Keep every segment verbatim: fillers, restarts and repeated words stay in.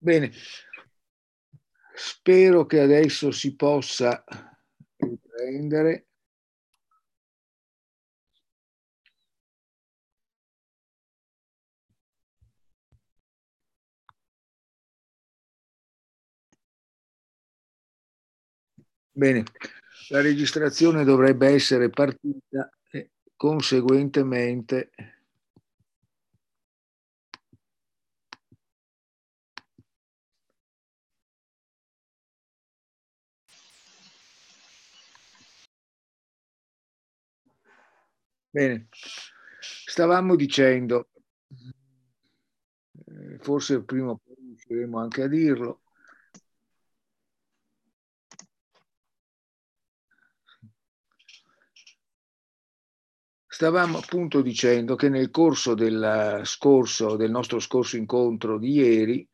Bene, spero che adesso si possa riprendere. Bene, la registrazione dovrebbe essere partita e conseguentemente bene, stavamo dicendo, eh, forse prima o poi riusciremo anche a dirlo. Stavamo appunto dicendo che nel corso del scorso, del nostro scorso incontro di ieri,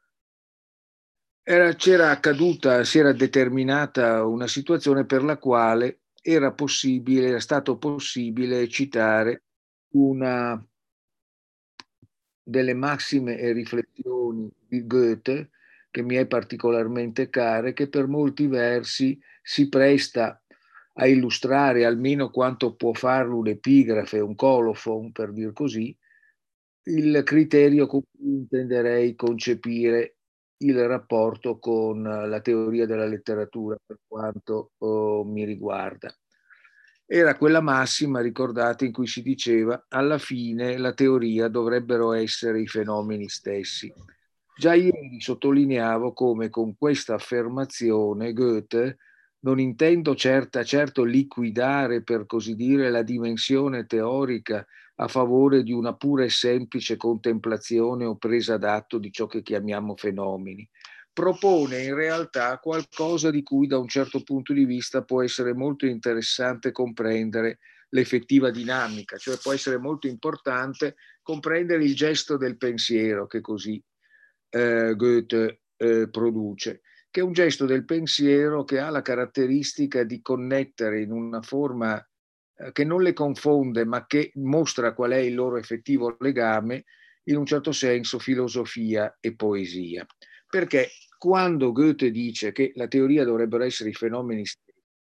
era, c'era accaduta, si era determinata una situazione per la quale era possibile, era stato possibile citare una delle massime e riflessioni di Goethe, che mi è particolarmente cara, che per molti versi si presta a illustrare almeno quanto può farlo un'epigrafe, un colofon, per dir così, il criterio con cui intenderei concepire il rapporto con la teoria della letteratura per quanto oh, mi riguarda. Era quella massima, ricordate, in cui si diceva alla fine la teoria dovrebbero essere i fenomeni stessi. Già ieri sottolineavo come con questa affermazione Goethe non intendo certa, certo liquidare, per così dire, la dimensione teorica a favore di una pura e semplice contemplazione o presa d'atto di ciò che chiamiamo fenomeni. Propone in realtà qualcosa di cui da un certo punto di vista può essere molto interessante comprendere l'effettiva dinamica, cioè può essere molto importante comprendere il gesto del pensiero che così eh, Goethe eh, produce, che è un gesto del pensiero che ha la caratteristica di connettere in una forma eh, che non le confonde, ma che mostra qual è il loro effettivo legame, in un certo senso filosofia e poesia. Perché quando Goethe dice che la teoria dovrebbero essere i fenomeni stessi,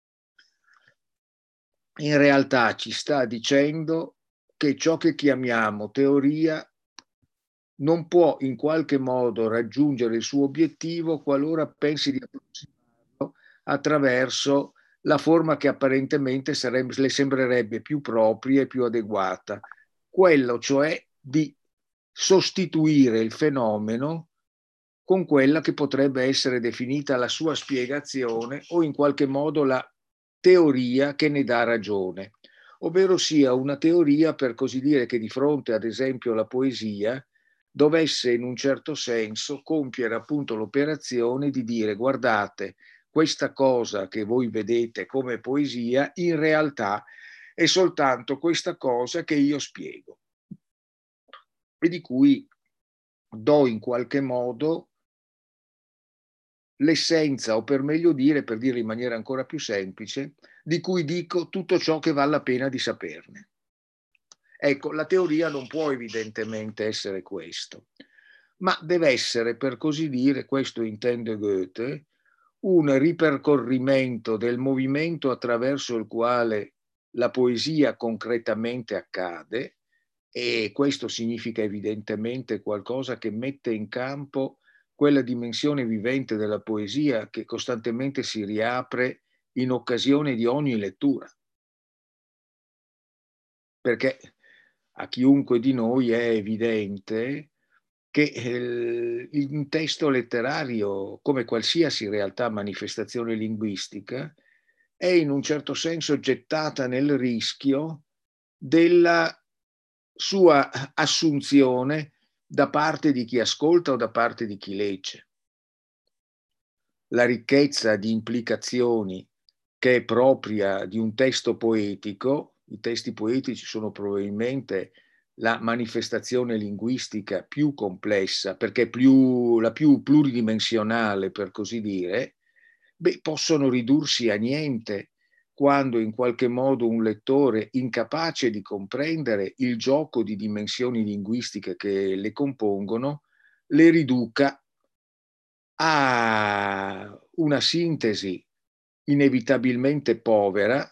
in realtà ci sta dicendo che ciò che chiamiamo teoria non può in qualche modo raggiungere il suo obiettivo qualora pensi di approssimarlo attraverso la forma che apparentemente sarebbe, le sembrerebbe più propria e più adeguata, quello cioè di sostituire il fenomeno con quella che potrebbe essere definita la sua spiegazione o in qualche modo la teoria che ne dà ragione, ovvero sia una teoria, per così dire, che di fronte ad esempio alla poesia dovesse in un certo senso compiere appunto l'operazione di dire guardate, questa cosa che voi vedete come poesia in realtà è soltanto questa cosa che io spiego e di cui do in qualche modo l'essenza, o per meglio dire, per dire in maniera ancora più semplice, di cui dico tutto ciò che vale la pena di saperne. Ecco, la teoria non può evidentemente essere questo, ma deve essere, per così dire, questo intende Goethe, un ripercorrimento del movimento attraverso il quale la poesia concretamente accade, e questo significa evidentemente qualcosa che mette in campo quella dimensione vivente della poesia che costantemente si riapre in occasione di ogni lettura. Perché a chiunque di noi è evidente che eh, un testo letterario, come qualsiasi realtà manifestazione linguistica, è in un certo senso gettata nel rischio della sua assunzione da parte di chi ascolta o da parte di chi legge. La ricchezza di implicazioni che è propria di un testo poetico, i testi poetici sono probabilmente la manifestazione linguistica più complessa, perché più, la più pluridimensionale, per così dire, beh, possono ridursi a niente quando in qualche modo un lettore incapace di comprendere il gioco di dimensioni linguistiche che le compongono, le riduca ha una sintesi inevitabilmente povera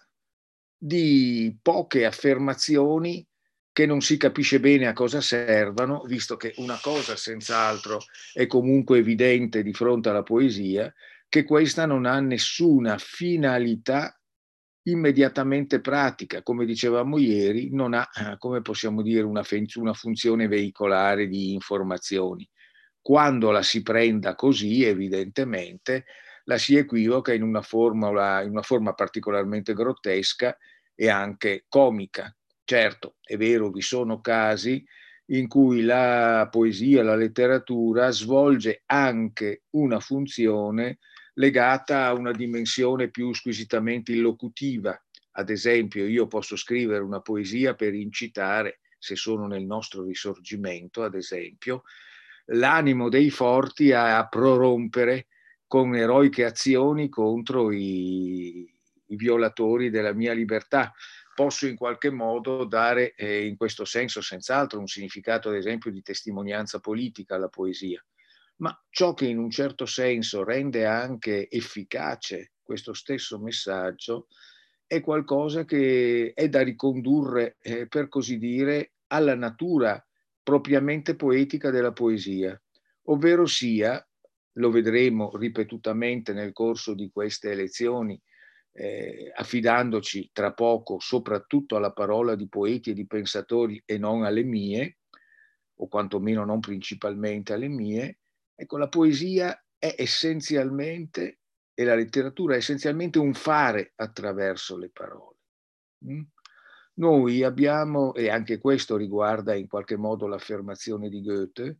di poche affermazioni che non si capisce bene a cosa servano, visto che una cosa senz'altro è comunque evidente di fronte alla poesia, che questa non ha nessuna finalità immediatamente pratica, come dicevamo ieri, non ha, come possiamo dire, una, una funzione veicolare di informazioni. Quando la si prenda così, evidentemente, la si equivoca in una forma, in una forma particolarmente grottesca e anche comica. Certo, è vero, vi sono casi in cui la poesia, la letteratura svolge anche una funzione legata a una dimensione più squisitamente illocutiva. Ad esempio, io posso scrivere una poesia per incitare, se sono nel nostro risorgimento, ad esempio, l'animo dei forti a prorompere con eroiche azioni contro i, i violatori della mia libertà. Posso in qualche modo dare eh, in questo senso senz'altro un significato, ad esempio, di testimonianza politica alla poesia. Ma ciò che in un certo senso rende anche efficace questo stesso messaggio è qualcosa che è da ricondurre, eh, per così dire, alla natura propriamente poetica della poesia, ovvero sia, lo vedremo ripetutamente nel corso di queste elezioni, eh, affidandoci tra poco soprattutto alla parola di poeti e di pensatori e non alle mie, o quantomeno non principalmente alle mie. Ecco, la poesia è essenzialmente, e la letteratura è essenzialmente un fare attraverso le parole. Mm? Noi abbiamo, e anche questo riguarda in qualche modo l'affermazione di Goethe,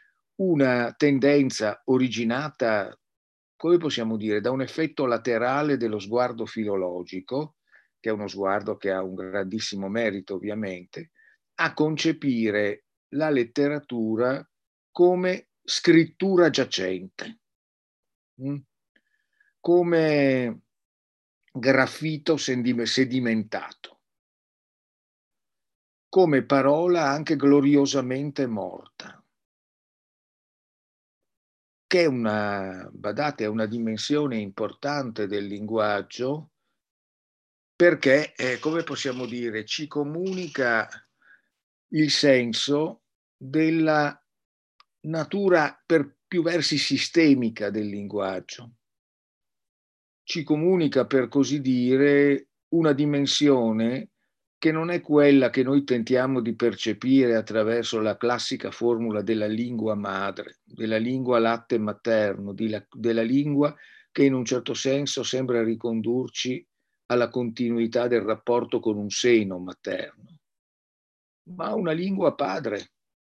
una tendenza originata, come possiamo dire, da un effetto laterale dello sguardo filologico, che è uno sguardo che ha un grandissimo merito ovviamente, a concepire la letteratura come scrittura giacente, mh? come graffito sedimentato, come parola anche gloriosamente morta, che è una, badate, è una dimensione importante del linguaggio, perché, eh, come possiamo dire, ci comunica il senso della natura per più versi sistemica del linguaggio. Ci comunica, per così dire, una dimensione che non è quella che noi tentiamo di percepire attraverso la classica formula della lingua madre, della lingua latte materno, della lingua che in un certo senso sembra ricondurci alla continuità del rapporto con un seno materno, ma una lingua padre,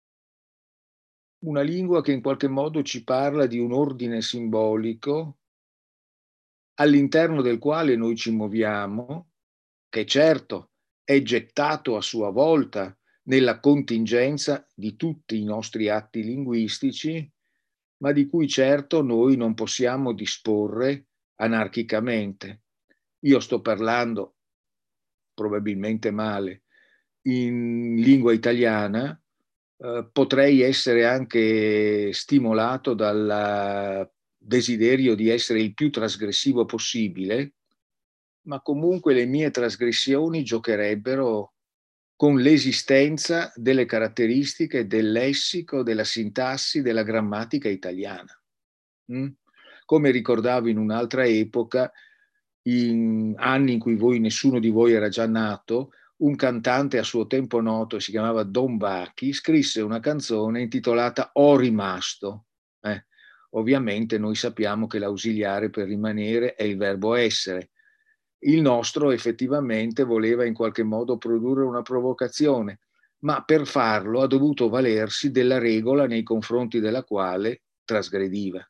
una lingua che in qualche modo ci parla di un ordine simbolico all'interno del quale noi ci muoviamo, che certo è gettato a sua volta nella contingenza di tutti i nostri atti linguistici, ma di cui certo noi non possiamo disporre anarchicamente. Io sto parlando, probabilmente male, in lingua italiana, eh, potrei essere anche stimolato dal desiderio di essere il più trasgressivo possibile, ma comunque le mie trasgressioni giocherebbero con l'esistenza delle caratteristiche del lessico, della sintassi, della grammatica italiana. Mm? Come ricordavo in un'altra epoca, in anni in cui voi, nessuno di voi era già nato, un cantante a suo tempo noto, si chiamava Don Bacchi, scrisse una canzone intitolata Ho rimasto. Eh, ovviamente noi sappiamo che l'ausiliare per rimanere è il verbo essere. Il nostro effettivamente voleva in qualche modo produrre una provocazione, ma per farlo ha dovuto valersi della regola nei confronti della quale trasgrediva.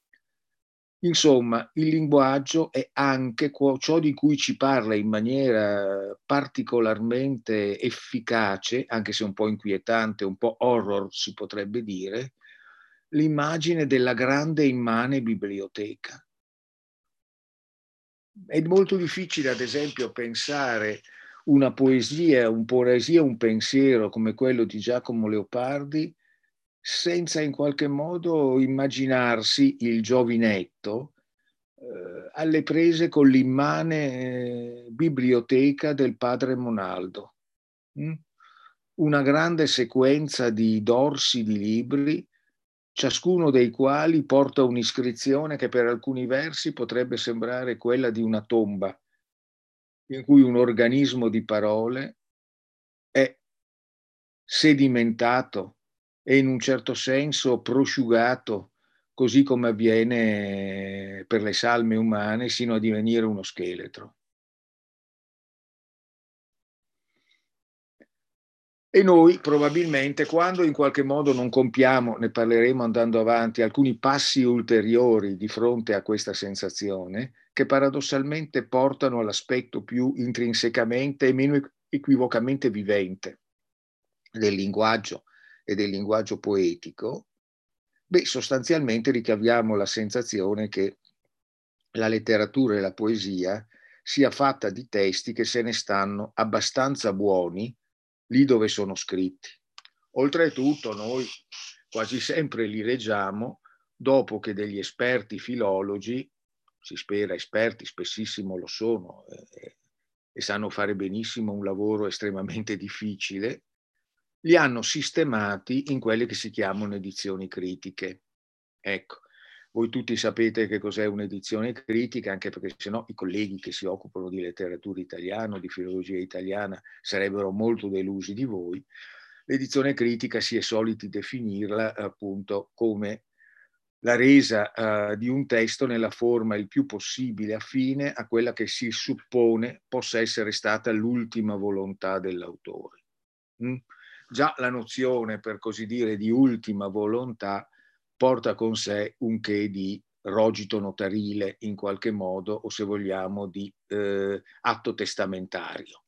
Insomma, il linguaggio è anche ciò di cui ci parla in maniera particolarmente efficace, anche se un po' inquietante, un po' horror si potrebbe dire, l'immagine della grande e immane biblioteca. È molto difficile, ad esempio, pensare una poesia, un poesia, un pensiero come quello di Giacomo Leopardi senza in qualche modo immaginarsi il giovinetto eh, alle prese con l'immane eh, biblioteca del padre Monaldo. Mm? Una grande sequenza di dorsi di libri, ciascuno dei quali porta un'iscrizione che per alcuni versi potrebbe sembrare quella di una tomba, in cui un organismo di parole è sedimentato e in un certo senso prosciugato, così come avviene per le salme umane, sino a divenire uno scheletro. E noi probabilmente, quando in qualche modo non compiamo, ne parleremo andando avanti, alcuni passi ulteriori di fronte a questa sensazione, che paradossalmente portano all'aspetto più intrinsecamente e meno equivocamente vivente del linguaggio e del linguaggio poetico, beh, sostanzialmente ricaviamo la sensazione che la letteratura e la poesia sia fatta di testi che se ne stanno abbastanza buoni lì dove sono scritti. Oltretutto noi quasi sempre li leggiamo dopo che degli esperti filologi, si spera esperti, spessissimo lo sono eh, e sanno fare benissimo un lavoro estremamente difficile, li hanno sistemati in quelle che si chiamano edizioni critiche. Ecco, voi tutti sapete che cos'è un'edizione critica, anche perché sennò i colleghi che si occupano di letteratura italiana o di filologia italiana sarebbero molto delusi di voi. L'edizione critica si è soliti definirla appunto come la resa uh, di un testo nella forma il più possibile affine a quella che si suppone possa essere stata l'ultima volontà dell'autore. Mm? Già la nozione, per così dire, di ultima volontà porta con sé un che di rogito notarile in qualche modo, o se vogliamo di eh, atto testamentario.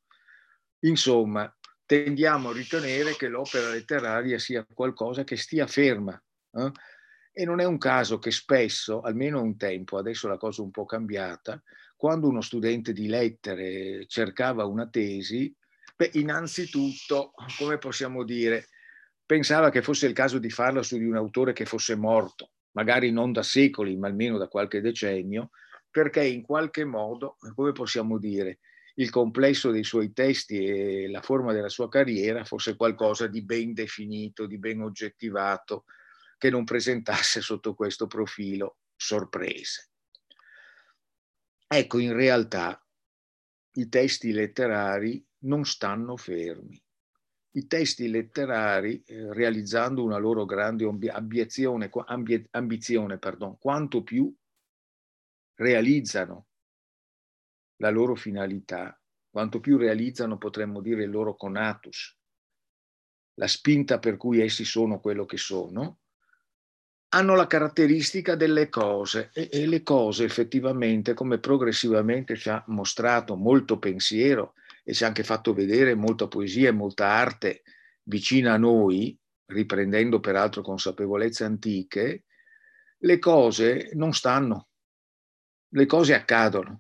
Insomma, tendiamo a ritenere che l'opera letteraria sia qualcosa che stia ferma. Eh? E non è un caso che spesso, almeno un tempo, adesso la cosa è un po' cambiata, quando uno studente di lettere cercava una tesi, beh, innanzitutto, come possiamo dire, pensava che fosse il caso di farla su di un autore che fosse morto, magari non da secoli, ma almeno da qualche decennio, perché in qualche modo, come possiamo dire, il complesso dei suoi testi e la forma della sua carriera fosse qualcosa di ben definito, di ben oggettivato, che non presentasse sotto questo profilo sorprese. Ecco, in realtà i testi letterari non stanno fermi. I testi letterari, eh, realizzando una loro grande ambizione, ambi, ambizione pardon, quanto più realizzano la loro finalità, quanto più realizzano, potremmo dire, il loro conatus, la spinta per cui essi sono quello che sono, hanno la caratteristica delle cose e, e le cose effettivamente, come progressivamente ci ha mostrato molto pensiero e ci ha anche fatto vedere molta poesia e molta arte vicina a noi, riprendendo peraltro consapevolezze antiche, le cose non stanno, le cose accadono.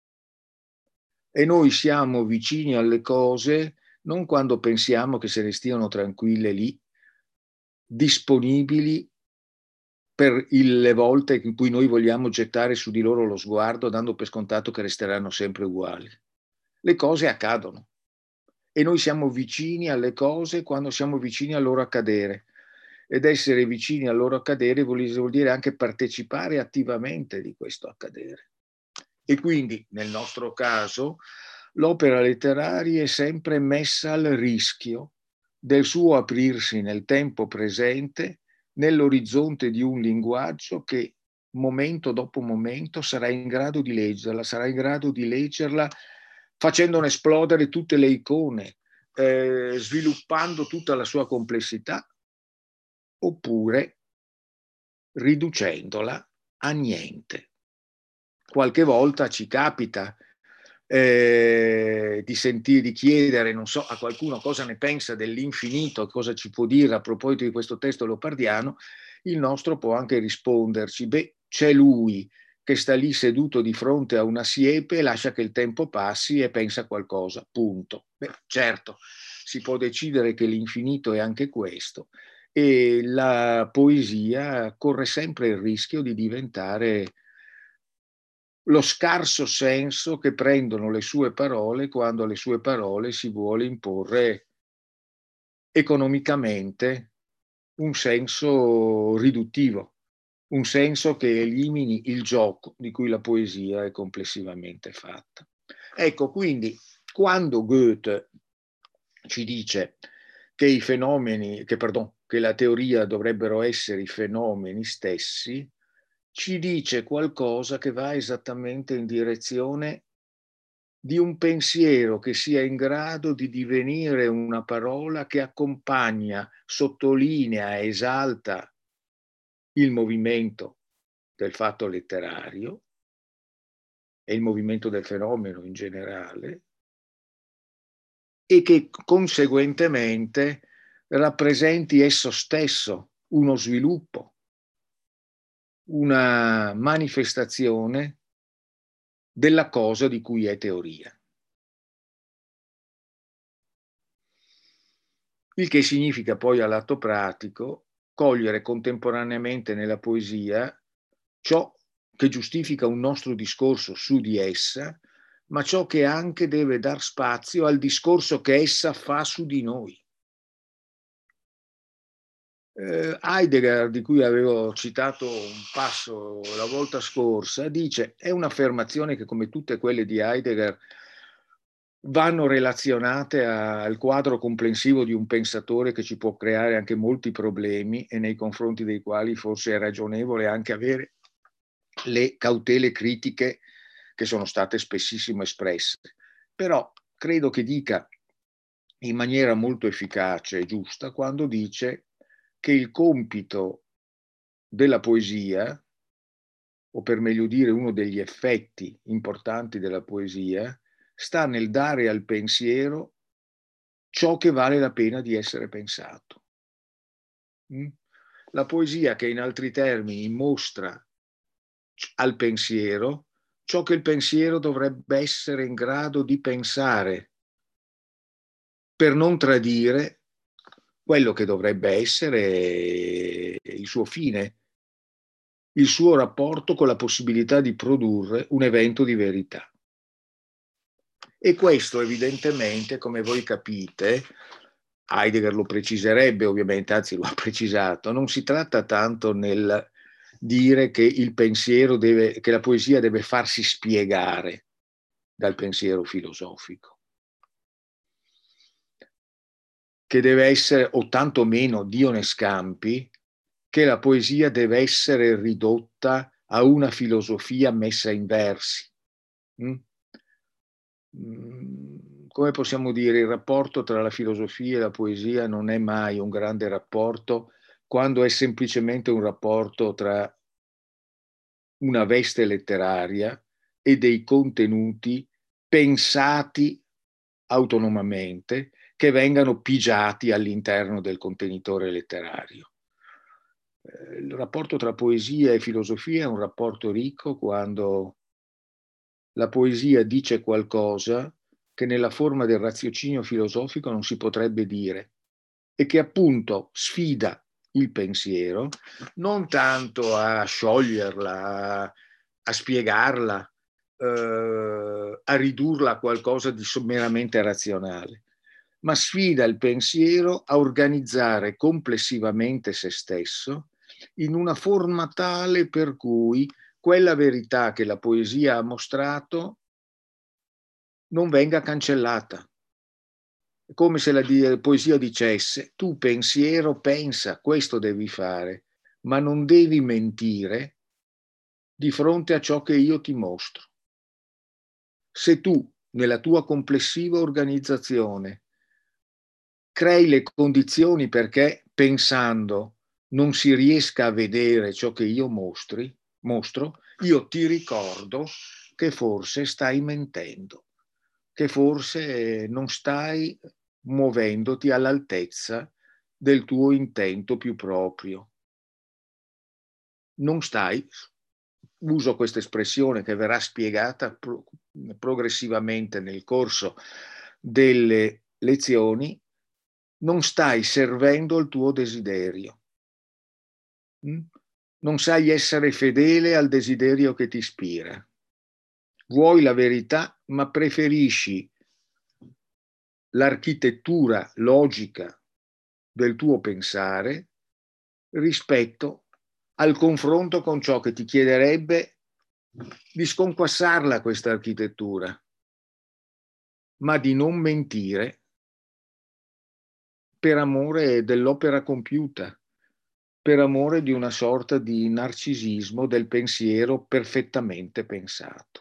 E noi siamo vicini alle cose non quando pensiamo che se ne stiano tranquille lì, disponibili per le volte in cui noi vogliamo gettare su di loro lo sguardo, dando per scontato che resteranno sempre uguali. Le cose accadono e noi siamo vicini alle cose quando siamo vicini al loro accadere. Ed essere vicini al loro accadere vuol dire anche partecipare attivamente di questo accadere. E quindi, nel nostro caso, l'opera letteraria è sempre messa al rischio del suo aprirsi nel tempo presente, nell'orizzonte di un linguaggio che momento dopo momento sarà in grado di leggerla, sarà in grado di leggerla facendone esplodere tutte le icone, eh, sviluppando tutta la sua complessità, oppure riducendola a niente. Qualche volta ci capita eh, di sentire, di chiedere, non so, a qualcuno cosa ne pensa dell'infinito, cosa ci può dire a proposito di questo testo leopardiano, il nostro può anche risponderci, beh, c'è lui che sta lì seduto di fronte a una siepe, lascia che il tempo passi e pensa a qualcosa, punto. Beh, certo, si può decidere che l'infinito è anche questo, e la poesia corre sempre il rischio di diventare lo scarso senso che prendono le sue parole quando alle sue parole si vuole imporre economicamente un senso riduttivo, un senso che elimini il gioco di cui la poesia è complessivamente fatta. Ecco, quindi quando Goethe ci dice che i fenomeni, che, pardon, che la teoria dovrebbero essere i fenomeni stessi, ci dice qualcosa che va esattamente in direzione di un pensiero che sia in grado di divenire una parola che accompagna, sottolinea, esalta il movimento del fatto letterario e il movimento del fenomeno in generale, e che conseguentemente rappresenti esso stesso uno sviluppo, una manifestazione della cosa di cui è teoria. Il che significa poi all'atto pratico cogliere contemporaneamente nella poesia ciò che giustifica un nostro discorso su di essa, ma ciò che anche deve dar spazio al discorso che essa fa su di noi. Eh, Heidegger, di cui avevo citato un passo la volta scorsa, dice, è un'affermazione che come tutte quelle di Heidegger vanno relazionate al quadro complessivo di un pensatore che ci può creare anche molti problemi e nei confronti dei quali forse è ragionevole anche avere le cautele critiche che sono state spessissimo espresse. Però credo che dica in maniera molto efficace e giusta quando dice che il compito della poesia, o per meglio dire uno degli effetti importanti della poesia, sta nel dare al pensiero ciò che vale la pena di essere pensato. La poesia che in altri termini mostra al pensiero ciò che il pensiero dovrebbe essere in grado di pensare, per non tradire quello che dovrebbe essere il suo fine, il suo rapporto con la possibilità di produrre un evento di verità. E questo evidentemente, come voi capite, Heidegger lo preciserebbe ovviamente, anzi lo ha precisato, non si tratta tanto nel dire che il pensiero deve, che la poesia deve farsi spiegare dal pensiero filosofico, che deve essere, o tantomeno Dio ne scampi, che la poesia deve essere ridotta a una filosofia messa in versi. Mm? Come possiamo dire, il rapporto tra la filosofia e la poesia non è mai un grande rapporto quando è semplicemente un rapporto tra una veste letteraria e dei contenuti pensati autonomamente che vengano pigiati all'interno del contenitore letterario. Il rapporto tra poesia e filosofia è un rapporto ricco quando la poesia dice qualcosa che nella forma del raziocinio filosofico non si potrebbe dire e che appunto sfida il pensiero non tanto a scioglierla, a, a spiegarla, eh, a ridurla a qualcosa di meramente razionale, ma sfida il pensiero a organizzare complessivamente se stesso in una forma tale per cui quella verità che la poesia ha mostrato non venga cancellata. È come se la poesia dicesse: tu pensiero pensa, questo devi fare, ma non devi mentire di fronte a ciò che io ti mostro. Se tu, nella tua complessiva organizzazione, crei le condizioni perché pensando non si riesca a vedere ciò che io mostri, mostro, io ti ricordo che forse stai mentendo, che forse non stai muovendoti all'altezza del tuo intento più proprio. Non stai, uso questa espressione che verrà spiegata pro- progressivamente nel corso delle lezioni, non stai servendo il tuo desiderio. Non sai essere fedele al desiderio che ti ispira. Vuoi la verità, ma preferisci l'architettura logica del tuo pensare rispetto al confronto con ciò che ti chiederebbe di sconquassarla questa architettura, ma di non mentire per amore dell'opera compiuta, per amore di una sorta di narcisismo del pensiero perfettamente pensato.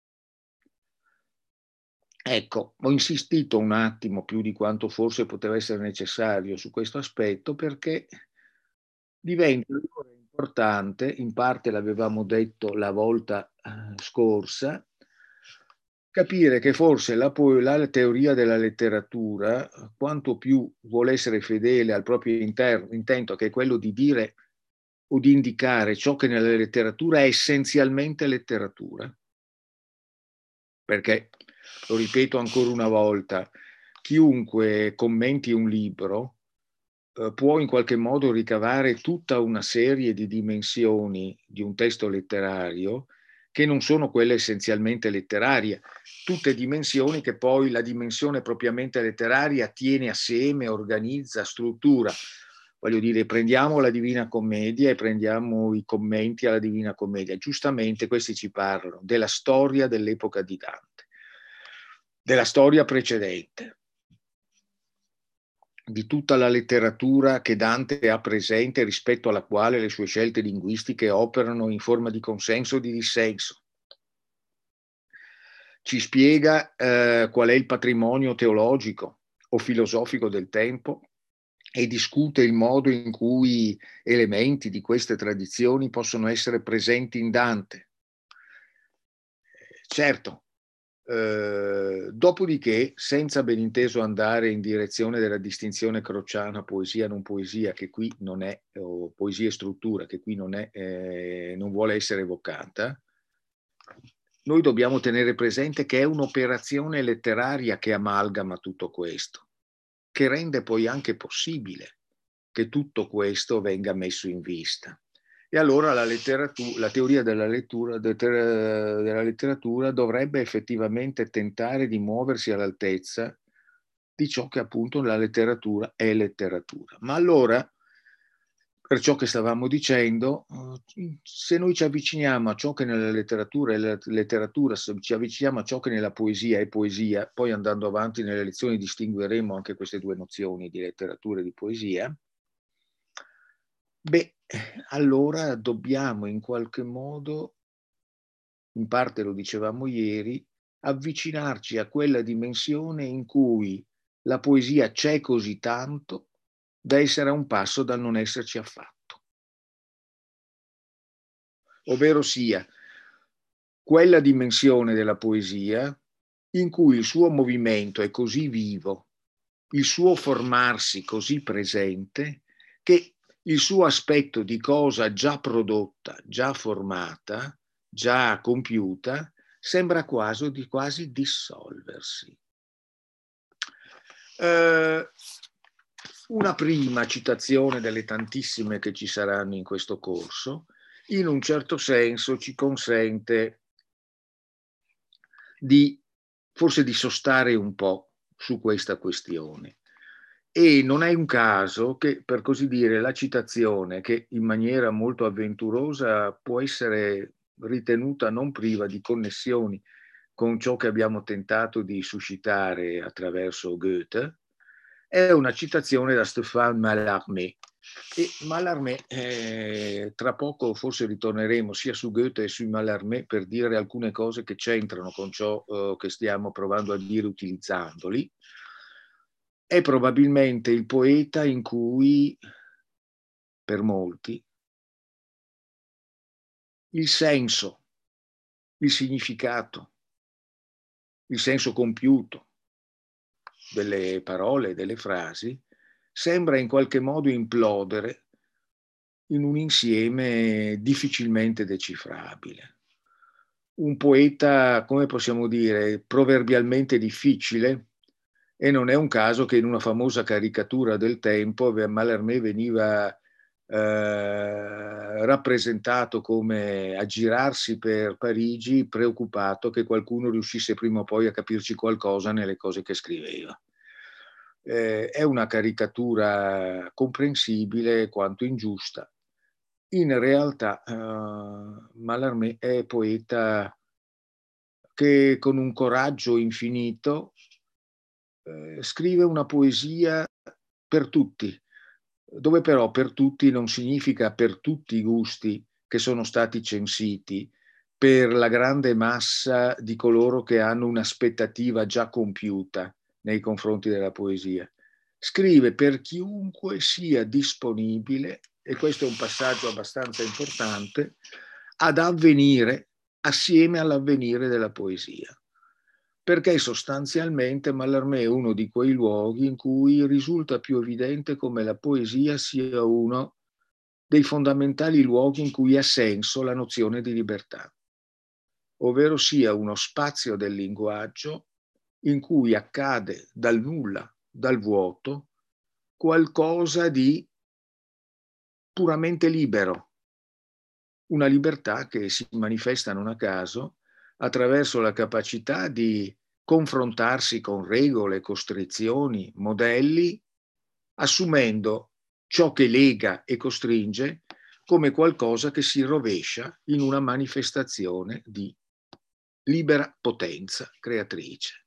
Ecco, ho insistito un attimo più di quanto forse poteva essere necessario su questo aspetto perché diventa importante, in parte l'avevamo detto la volta scorsa, capire che forse la, la teoria della letteratura, quanto più vuole essere fedele al proprio interno, intento, che è quello di dire o di indicare ciò che nella letteratura è essenzialmente letteratura, perché, lo ripeto ancora una volta, chiunque commenti un libro eh, può in qualche modo ricavare tutta una serie di dimensioni di un testo letterario che non sono quelle essenzialmente letterarie, tutte dimensioni che poi la dimensione propriamente letteraria tiene assieme, organizza, struttura. Voglio dire, prendiamo la Divina Commedia e prendiamo i commenti alla Divina Commedia. Giustamente questi ci parlano della storia dell'epoca di Dante, della storia precedente, di tutta la letteratura che Dante ha presente rispetto alla quale le sue scelte linguistiche operano in forma di consenso o di dissenso. Ci spiega eh, qual è il patrimonio teologico o filosofico del tempo e discute il modo in cui elementi di queste tradizioni possono essere presenti in Dante. Certo, eh, dopodiché, senza ben inteso andare in direzione della distinzione crociana poesia-non poesia, che qui non è, o poesia e struttura, che qui non è, eh, non vuole essere evocata, noi dobbiamo tenere presente che è un'operazione letteraria che amalgama tutto questo, che rende poi anche possibile che tutto questo venga messo in vista. E allora la, la teoria della, lettura, della letteratura dovrebbe effettivamente tentare di muoversi all'altezza di ciò che appunto la letteratura è letteratura. Ma allora, per ciò che stavamo dicendo, se noi ci avviciniamo a ciò che nella letteratura è la letteratura, se ci avviciniamo a ciò che nella poesia è poesia, poi andando avanti nelle lezioni distingueremo anche queste due nozioni di letteratura e di poesia, beh, allora dobbiamo in qualche modo, in parte lo dicevamo ieri, avvicinarci a quella dimensione in cui la poesia c'è così tanto da essere a un passo dal non esserci affatto. Ovvero sia quella dimensione della poesia in cui il suo movimento è così vivo, il suo formarsi così presente, che il suo aspetto di cosa già prodotta, già formata, già compiuta, sembra quasi, di quasi dissolversi. Eh, una prima citazione delle tantissime che ci saranno in questo corso, in un certo senso ci consente di forse di sostare un po' su questa questione. E non è un caso che, per così dire, la citazione, che in maniera molto avventurosa può essere ritenuta non priva di connessioni con ciò che abbiamo tentato di suscitare attraverso Goethe, è una citazione da Stéphane Mallarmé. E Mallarmé, eh, tra poco forse ritorneremo sia su Goethe e su Mallarmé per dire alcune cose che c'entrano con ciò eh, che stiamo provando a dire utilizzandoli. È probabilmente il poeta in cui, per molti, il senso, il significato, il senso compiuto delle parole, delle frasi, sembra in qualche modo implodere in un insieme difficilmente decifrabile. Un poeta, come possiamo dire, proverbialmente difficile, E non è un caso che in una famosa caricatura del tempo Mallarmé veniva eh, rappresentato come a girarsi per Parigi preoccupato che qualcuno riuscisse prima o poi a capirci qualcosa nelle cose che scriveva. Eh, è una caricatura comprensibile quanto ingiusta. In realtà eh, Mallarmé è poeta che con un coraggio infinito eh, scrive una poesia per tutti, dove però per tutti non significa per tutti i gusti che sono stati censiti, per la grande massa di coloro che hanno un'aspettativa già compiuta nei confronti della poesia. Scrive per chiunque sia disponibile, e questo è un passaggio abbastanza importante, ad avvenire assieme all'avvenire della poesia. Perché sostanzialmente Mallarmé è uno di quei luoghi in cui risulta più evidente come la poesia sia uno dei fondamentali luoghi in cui ha senso la nozione di libertà, ovvero sia uno spazio del linguaggio in cui accade dal nulla, dal vuoto, qualcosa di puramente libero, una libertà che si manifesta non a caso attraverso la capacità di confrontarsi con regole, costrizioni, modelli, assumendo ciò che lega e costringe come qualcosa che si rovescia in una manifestazione di libera potenza creatrice.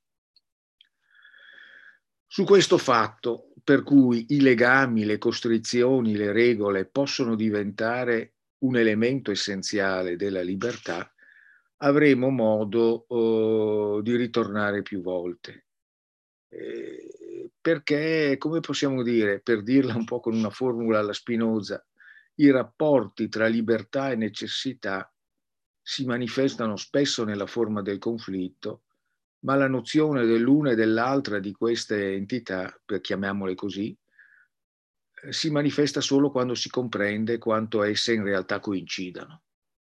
Su questo fatto, per cui i legami, le costrizioni, le regole possono diventare un elemento essenziale della libertà, avremo modo oh, di ritornare più volte. Eh, perché, come possiamo dire, per dirla un po' con una formula alla Spinoza, i rapporti tra libertà e necessità si manifestano spesso nella forma del conflitto, ma la nozione dell'una e dell'altra di queste entità, per chiamiamole così, si manifesta solo quando si comprende quanto esse in realtà coincidano.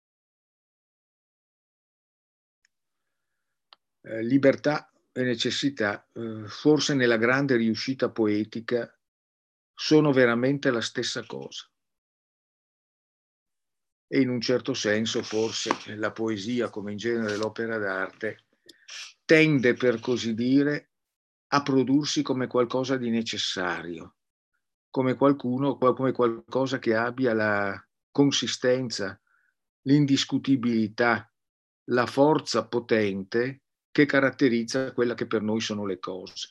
Eh, libertà e necessità, eh, forse nella grande riuscita poetica, sono veramente la stessa cosa. E in un certo senso forse la poesia, come in genere l'opera d'arte, tende, per così dire, a prodursi come qualcosa di necessario, come qualcuno, come qualcosa che abbia la consistenza, l'indiscutibilità, la forza potente che caratterizza quella che per noi sono le cose.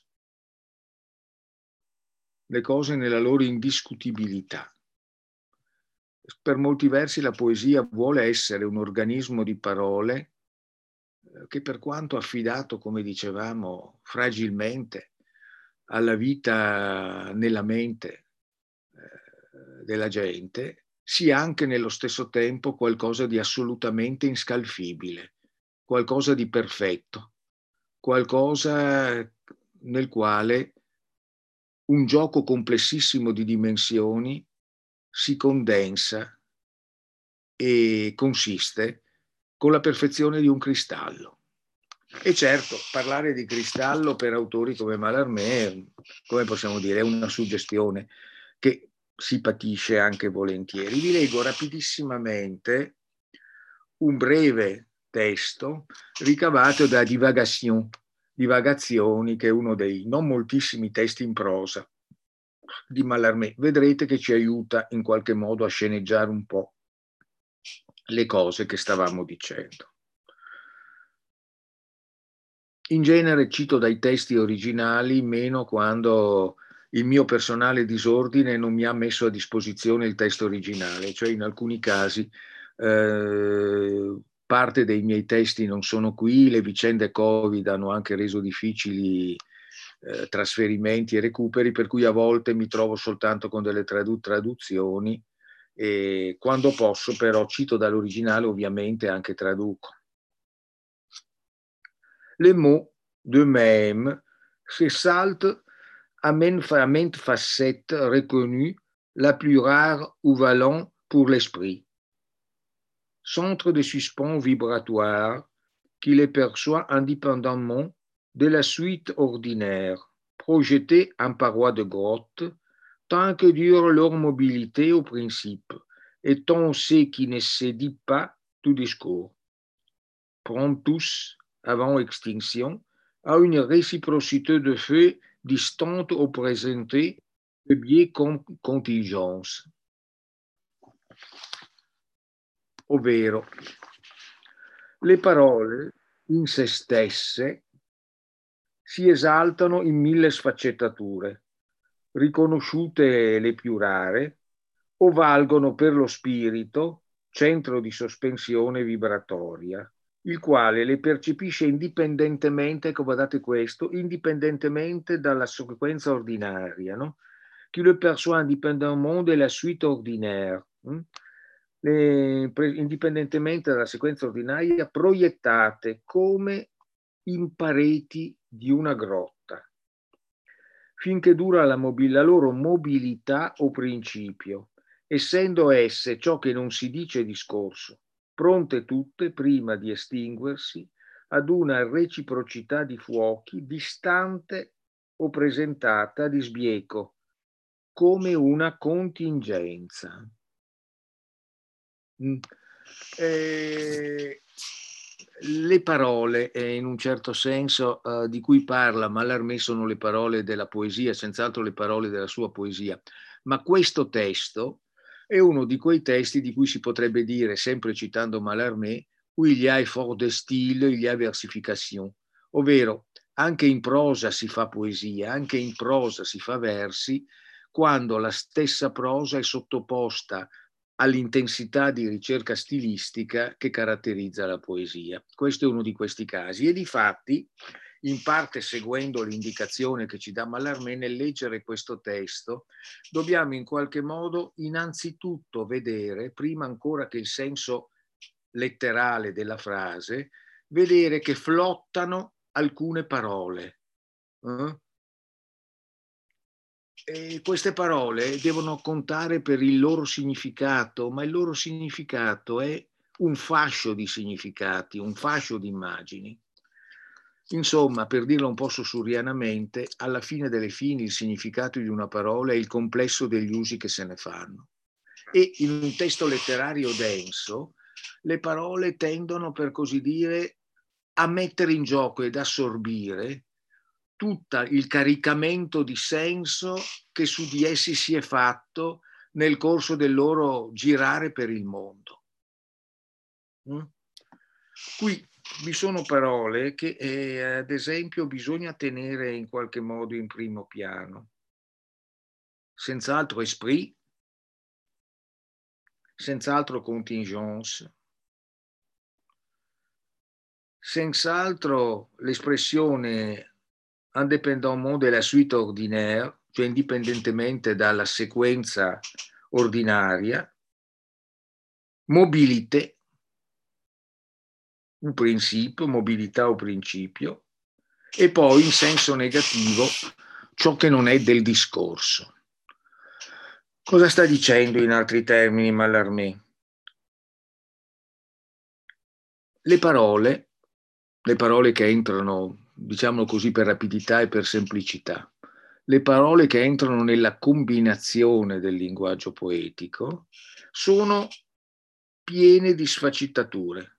Le cose nella loro indiscutibilità. Per molti versi la poesia vuole essere un organismo di parole che, per quanto affidato, come dicevamo, fragilmente alla vita nella mente eh, della gente, sia anche nello stesso tempo qualcosa di assolutamente inscalfibile, qualcosa di perfetto, qualcosa nel quale un gioco complessissimo di dimensioni si condensa e consiste con la perfezione di un cristallo. E certo, parlare di cristallo per autori come Mallarmé, come possiamo dire, è una suggestione che si patisce anche volentieri. Vi leggo rapidissimamente un breve testo ricavato da Divagation, Divagazioni, che è uno dei non moltissimi testi in prosa di Mallarmé. Vedrete che ci aiuta in qualche modo a sceneggiare un po' le cose che stavamo dicendo. In genere cito dai testi originali, meno quando il mio personale disordine non mi ha messo a disposizione il testo originale, cioè in alcuni casi eh, parte dei miei testi non sono qui, le vicende Covid hanno anche reso difficili eh, trasferimenti e recuperi, per cui a volte mi trovo soltanto con delle tradu- traduzioni e quando posso però cito dall'originale, ovviamente anche traduco. Les mots, d'eux-mêmes, se saltent à maintes facettes reconnues, la plus rare ou valant pour l'esprit. Centre de suspens vibratoire qui les perçoit indépendamment de la suite ordinaire, projetés en parois de grotte, tant que dure leur mobilité au principe, et tant ce qui ne se dit pas tout discours. Promptus, avant extinction, à une réciprocité de fait distante au présenté de biais contingence. Ovvero, le parole in se stesse si esaltano in mille sfaccettature, riconosciute le più rare, o valgono per lo spirito, centro di sospensione vibratoria, il quale le percepisce indipendentemente, guardate questo, indipendentemente dalla sequenza ordinaria, no? Qui le perçoit indépendamment de la suite ordinaire, hm? Le, indipendentemente dalla sequenza ordinaria, proiettate come in pareti di una grotta, finché dura la, mobil- la loro mobilità o principio, essendo esse ciò che non si dice discorso, pronte tutte prima di estinguersi ad una reciprocità di fuochi distante o presentata di sbieco, come una contingenza. Mm. Eh, le parole, eh, in un certo senso, eh, di cui parla Mallarmé sono le parole della poesia, senz'altro le parole della sua poesia, ma questo testo è uno di quei testi di cui si potrebbe dire, sempre citando Mallarmé, où il y a effort de style, il y a versification, ovvero anche in prosa si fa poesia, anche in prosa si fa versi, quando la stessa prosa è sottoposta all'intensità di ricerca stilistica che caratterizza la poesia. Questo è uno di questi casi e difatti, in parte seguendo l'indicazione che ci dà Mallarmé, nel leggere questo testo dobbiamo in qualche modo innanzitutto vedere, prima ancora che il senso letterale della frase, vedere che flottano alcune parole. Eh? E queste parole devono contare per il loro significato, ma il loro significato è un fascio di significati, un fascio di immagini. Insomma, per dirlo un po' sussurianamente, alla fine delle fini il significato di una parola è il complesso degli usi che se ne fanno. E in un testo letterario denso, le parole tendono, per così dire, a mettere in gioco ed assorbire tutto il caricamento di senso che su di essi si è fatto nel corso del loro girare per il mondo. Mm? Qui vi sono parole che, eh, ad esempio, bisogna tenere in qualche modo in primo piano. Senz'altro esprit, senz'altro contingence, senz'altro l'espressione indépendamment de la suite ordinaire, cioè indipendentemente dalla sequenza ordinaria, mobilité, un principio, mobilità o principio, e poi in senso negativo ciò che non è del discorso. Cosa sta dicendo in altri termini Mallarmé? Le parole, le parole che entrano, diciamo così per rapidità e per semplicità, le parole che entrano nella combinazione del linguaggio poetico sono piene di sfaccettature,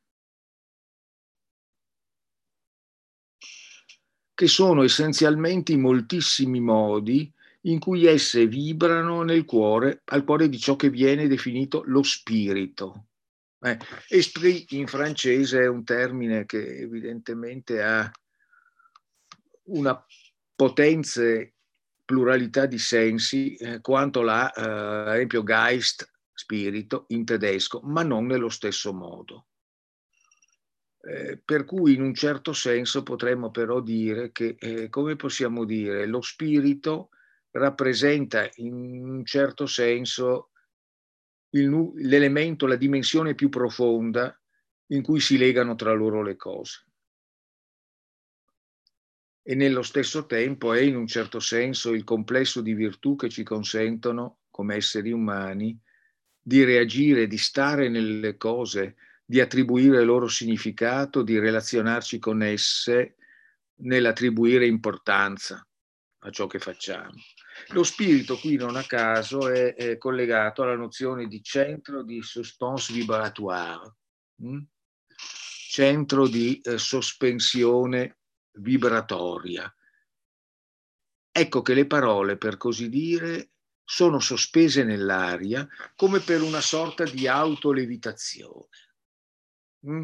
che sono essenzialmente i moltissimi modi in cui esse vibrano nel cuore, al cuore di ciò che viene definito lo spirito. Eh, esprit in francese è un termine che evidentemente ha una potenze pluralità di sensi, eh, quanto la, eh, ad esempio, Geist, spirito, in tedesco, ma non nello stesso modo. Eh, per cui in un certo senso potremmo però dire che, eh, come possiamo dire, lo spirito rappresenta in un certo senso il, l'elemento, la dimensione più profonda in cui si legano tra loro le cose. E nello stesso tempo è in un certo senso il complesso di virtù che ci consentono, come esseri umani, di reagire, di stare nelle cose, di attribuire loro significato, di relazionarci con esse, nell'attribuire importanza. a ciò che facciamo. Lo spirito qui non a caso è, è collegato alla nozione di centro di suspense vibratoire, hm? centro di eh, sospensione vibratoria. Ecco che le parole, per così dire, sono sospese nell'aria come per una sorta di autolevitazione. Mm?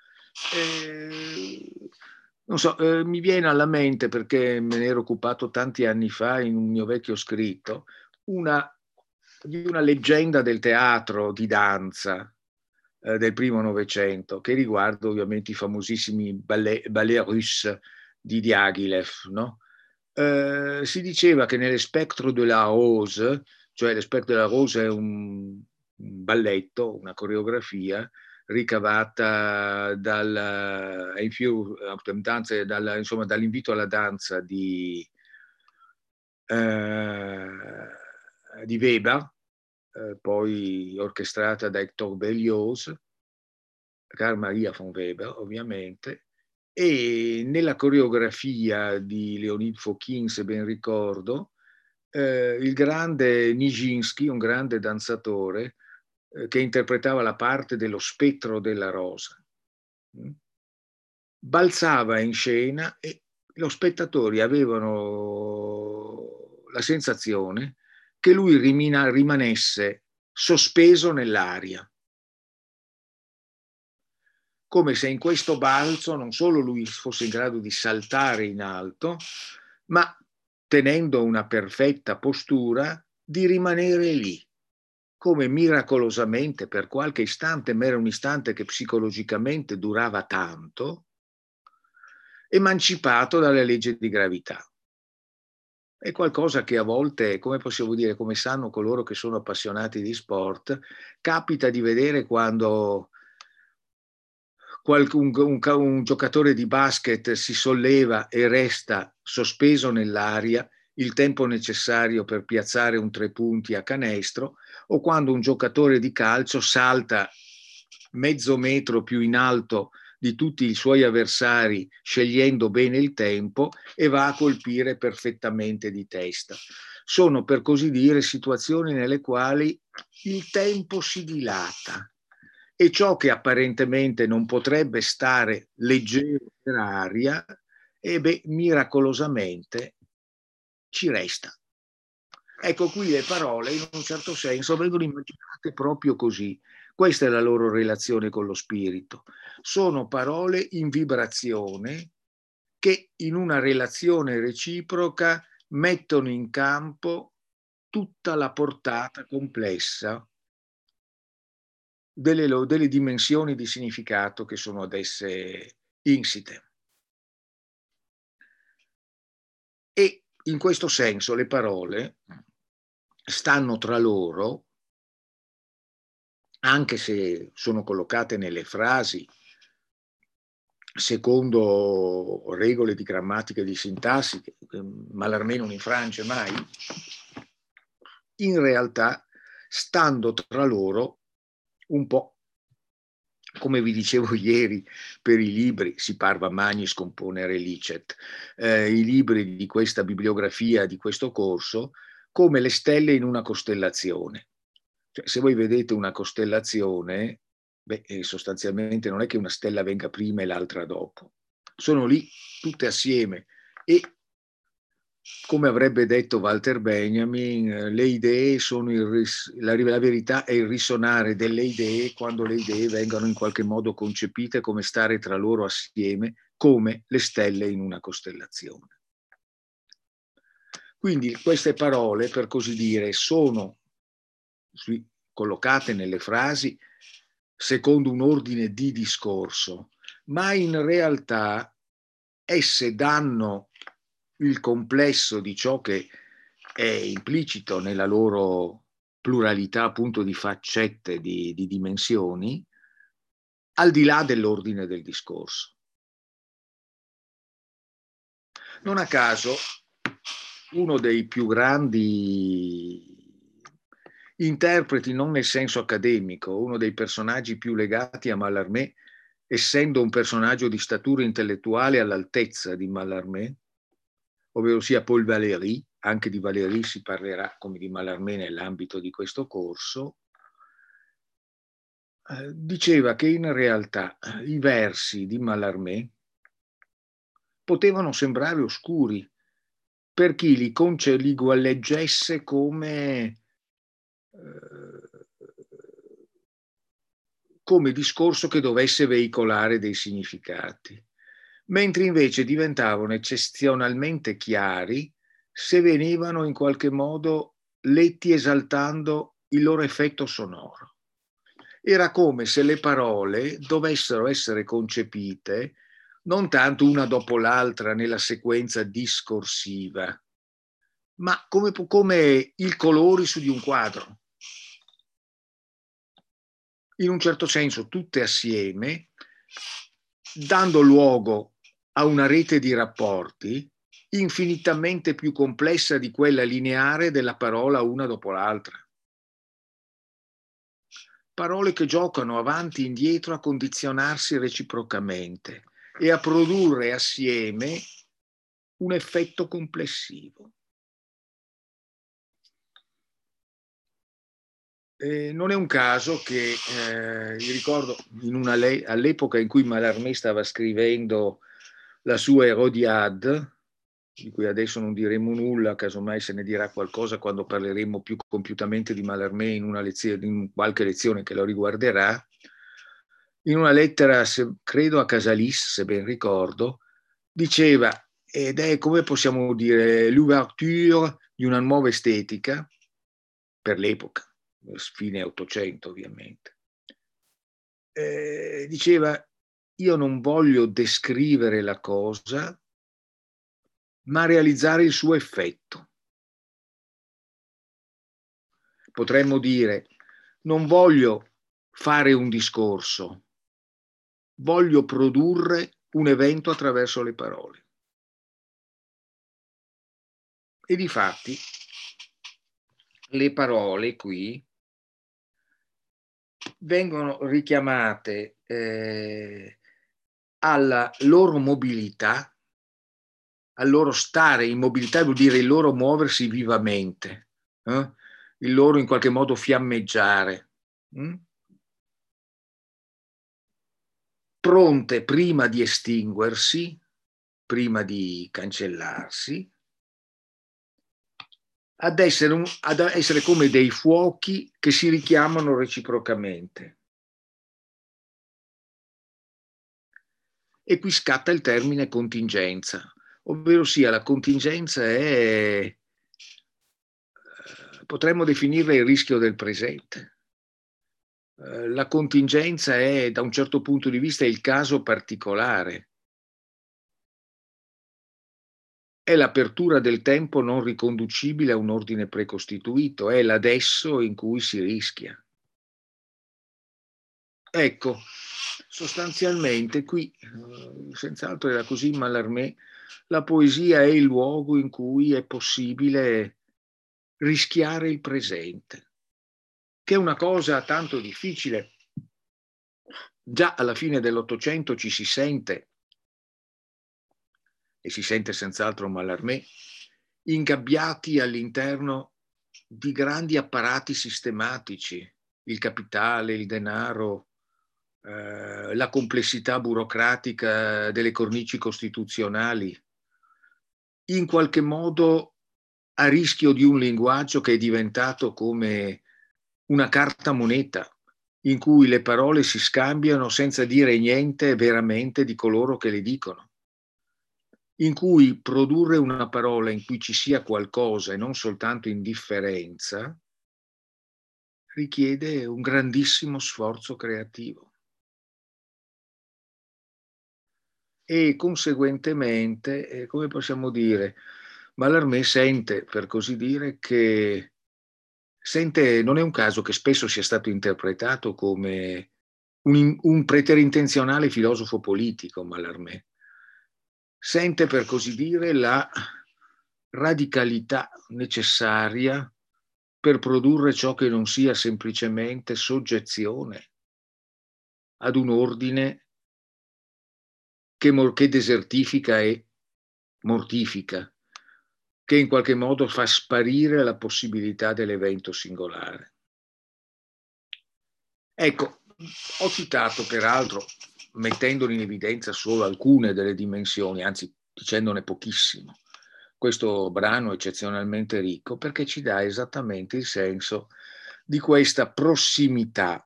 Eh, non so, eh, mi viene alla mente, perché me ne ero occupato tanti anni fa in un mio vecchio scritto, una, di una leggenda del teatro di danza eh, del primo Novecento, che riguarda ovviamente i famosissimi ballet, ballet russe di Diaghilev, no? Eh, si diceva che nelle Spectre de la Rose, cioè le Spectre de la Rose è un, un balletto, una coreografia ricavata dal, danza, dal, insomma, dall'invito alla danza di, eh, di Weber, eh, poi orchestrata da Hector Berlioz, Carl Maria von Weber ovviamente, e nella coreografia di Leonid Fokin, se ben ricordo, eh, il grande Nijinsky, un grande danzatore, eh, che interpretava la parte dello spettro della rosa, mh? balzava in scena e gli spettatori avevano la sensazione che lui rimina, rimanesse sospeso nell'aria, come se in questo balzo non solo lui fosse in grado di saltare in alto, ma tenendo una perfetta postura di rimanere lì, come miracolosamente per qualche istante, ma era un istante che psicologicamente durava tanto, emancipato dalla legge di gravità. È qualcosa che a volte, come possiamo dire, come sanno coloro che sono appassionati di sport, capita di vedere quando Un, un, un giocatore di basket si solleva e resta sospeso nell'aria il tempo necessario per piazzare un tre punti a canestro, o quando un giocatore di calcio salta mezzo metro più in alto di tutti i suoi avversari, scegliendo bene il tempo, e va a colpire perfettamente di testa. Sono, per così dire, situazioni nelle quali il tempo si dilata e ciò che apparentemente non potrebbe stare leggero per aria, e beh, miracolosamente ci resta. Ecco, qui le parole in un certo senso vengono immaginate proprio così. Questa è la loro relazione con lo spirito. Sono parole in vibrazione che in una relazione reciproca mettono in campo tutta la portata complessa Delle, delle dimensioni di significato che sono ad esse insite. E in questo senso le parole stanno tra loro, anche se sono collocate nelle frasi secondo regole di grammatica e di sintassi che Mallarmé non infrange mai, in realtà stando tra loro un po', come vi dicevo ieri, per i libri, si parva magnis componere licet, eh, i libri di questa bibliografia, di questo corso, come le stelle in una costellazione. Cioè, se voi vedete una costellazione, beh, sostanzialmente non è che una stella venga prima e l'altra dopo. Sono lì tutte assieme e, come avrebbe detto Walter Benjamin, le idee sono il ris- la, la verità è il risonare delle idee quando le idee vengono in qualche modo concepite come stare tra loro assieme, come le stelle in una costellazione. Quindi queste parole, per così dire, sono collocate nelle frasi secondo un ordine di discorso, ma in realtà esse danno il complesso di ciò che è implicito nella loro pluralità, appunto, di faccette, di, di dimensioni, al di là dell'ordine del discorso. Non a caso, uno dei più grandi interpreti, non nel senso accademico, uno dei personaggi più legati a Mallarmé, essendo un personaggio di statura intellettuale all'altezza di Mallarmé, ovvero sia Paul Valéry, anche di Valéry si parlerà come di Mallarmé nell'ambito di questo corso, eh, diceva che in realtà i versi di Mallarmé potevano sembrare oscuri per chi li, conce, li leggesse come, eh, come discorso che dovesse veicolare dei significati, mentre invece diventavano eccezionalmente chiari se venivano in qualche modo letti esaltando il loro effetto sonoro. Era come se le parole dovessero essere concepite non tanto una dopo l'altra nella sequenza discorsiva, ma come, come i colori su di un quadro. In un certo senso tutte assieme, dando luogo a una rete di rapporti infinitamente più complessa di quella lineare della parola una dopo l'altra. Parole che giocano avanti e indietro a condizionarsi reciprocamente e a produrre assieme un effetto complessivo. Eh, non è un caso che, eh, io ricordo in una le- all'epoca in cui Mallarmé stava scrivendo la sua Hérodiade, di cui adesso non diremo nulla, casomai se ne dirà qualcosa quando parleremo più compiutamente di Mallarmé in, una lezione, in qualche lezione che lo riguarderà, in una lettera, se, credo a Casalis, se ben ricordo, diceva, ed è come possiamo dire, l'ouverture di una nuova estetica per l'epoca, fine Ottocento ovviamente. Eh, diceva, io non voglio descrivere la cosa, ma realizzare il suo effetto. Potremmo dire, non voglio fare un discorso, voglio produrre un evento attraverso le parole. E difatti le parole qui vengono richiamate eh, alla loro mobilità, al loro stare in mobilità, vuol dire il loro muoversi vivamente, eh? Il loro in qualche modo fiammeggiare, hm? Pronte prima di estinguersi, prima di cancellarsi, ad essere, un, ad essere come dei fuochi che si richiamano reciprocamente. E qui scatta il termine contingenza, ovvero sia la contingenza è, potremmo definirla il rischio del presente. La contingenza è, da un certo punto di vista, il caso particolare. È l'apertura del tempo non riconducibile a un ordine precostituito, è l'adesso in cui si rischia. Ecco, sostanzialmente qui, senz'altro era così Mallarmé, la poesia è il luogo in cui è possibile rischiare il presente, che è una cosa tanto difficile. Già alla fine dell'Ottocento ci si sente, e si sente senz'altro Mallarmé, ingabbiati all'interno di grandi apparati sistematici, il capitale, il denaro, eh, la complessità burocratica delle cornici costituzionali, in qualche modo a rischio di un linguaggio che è diventato come una carta moneta, in cui le parole si scambiano senza dire niente veramente di coloro che le dicono, in cui produrre una parola in cui ci sia qualcosa e non soltanto indifferenza richiede un grandissimo sforzo creativo. E conseguentemente, eh, come possiamo dire, Mallarmé sente, per così dire, che sente, non è un caso che spesso sia stato interpretato come un, un preterintenzionale filosofo politico, Mallarmé. Sente, per così dire, la radicalità necessaria per produrre ciò che non sia semplicemente soggezione ad un ordine che, che desertifica e mortifica, che in qualche modo fa sparire la possibilità dell'evento singolare. Ecco, ho citato peraltro, mettendone in evidenza solo alcune delle dimensioni, anzi dicendone pochissimo, questo brano eccezionalmente ricco, perché ci dà esattamente il senso di questa prossimità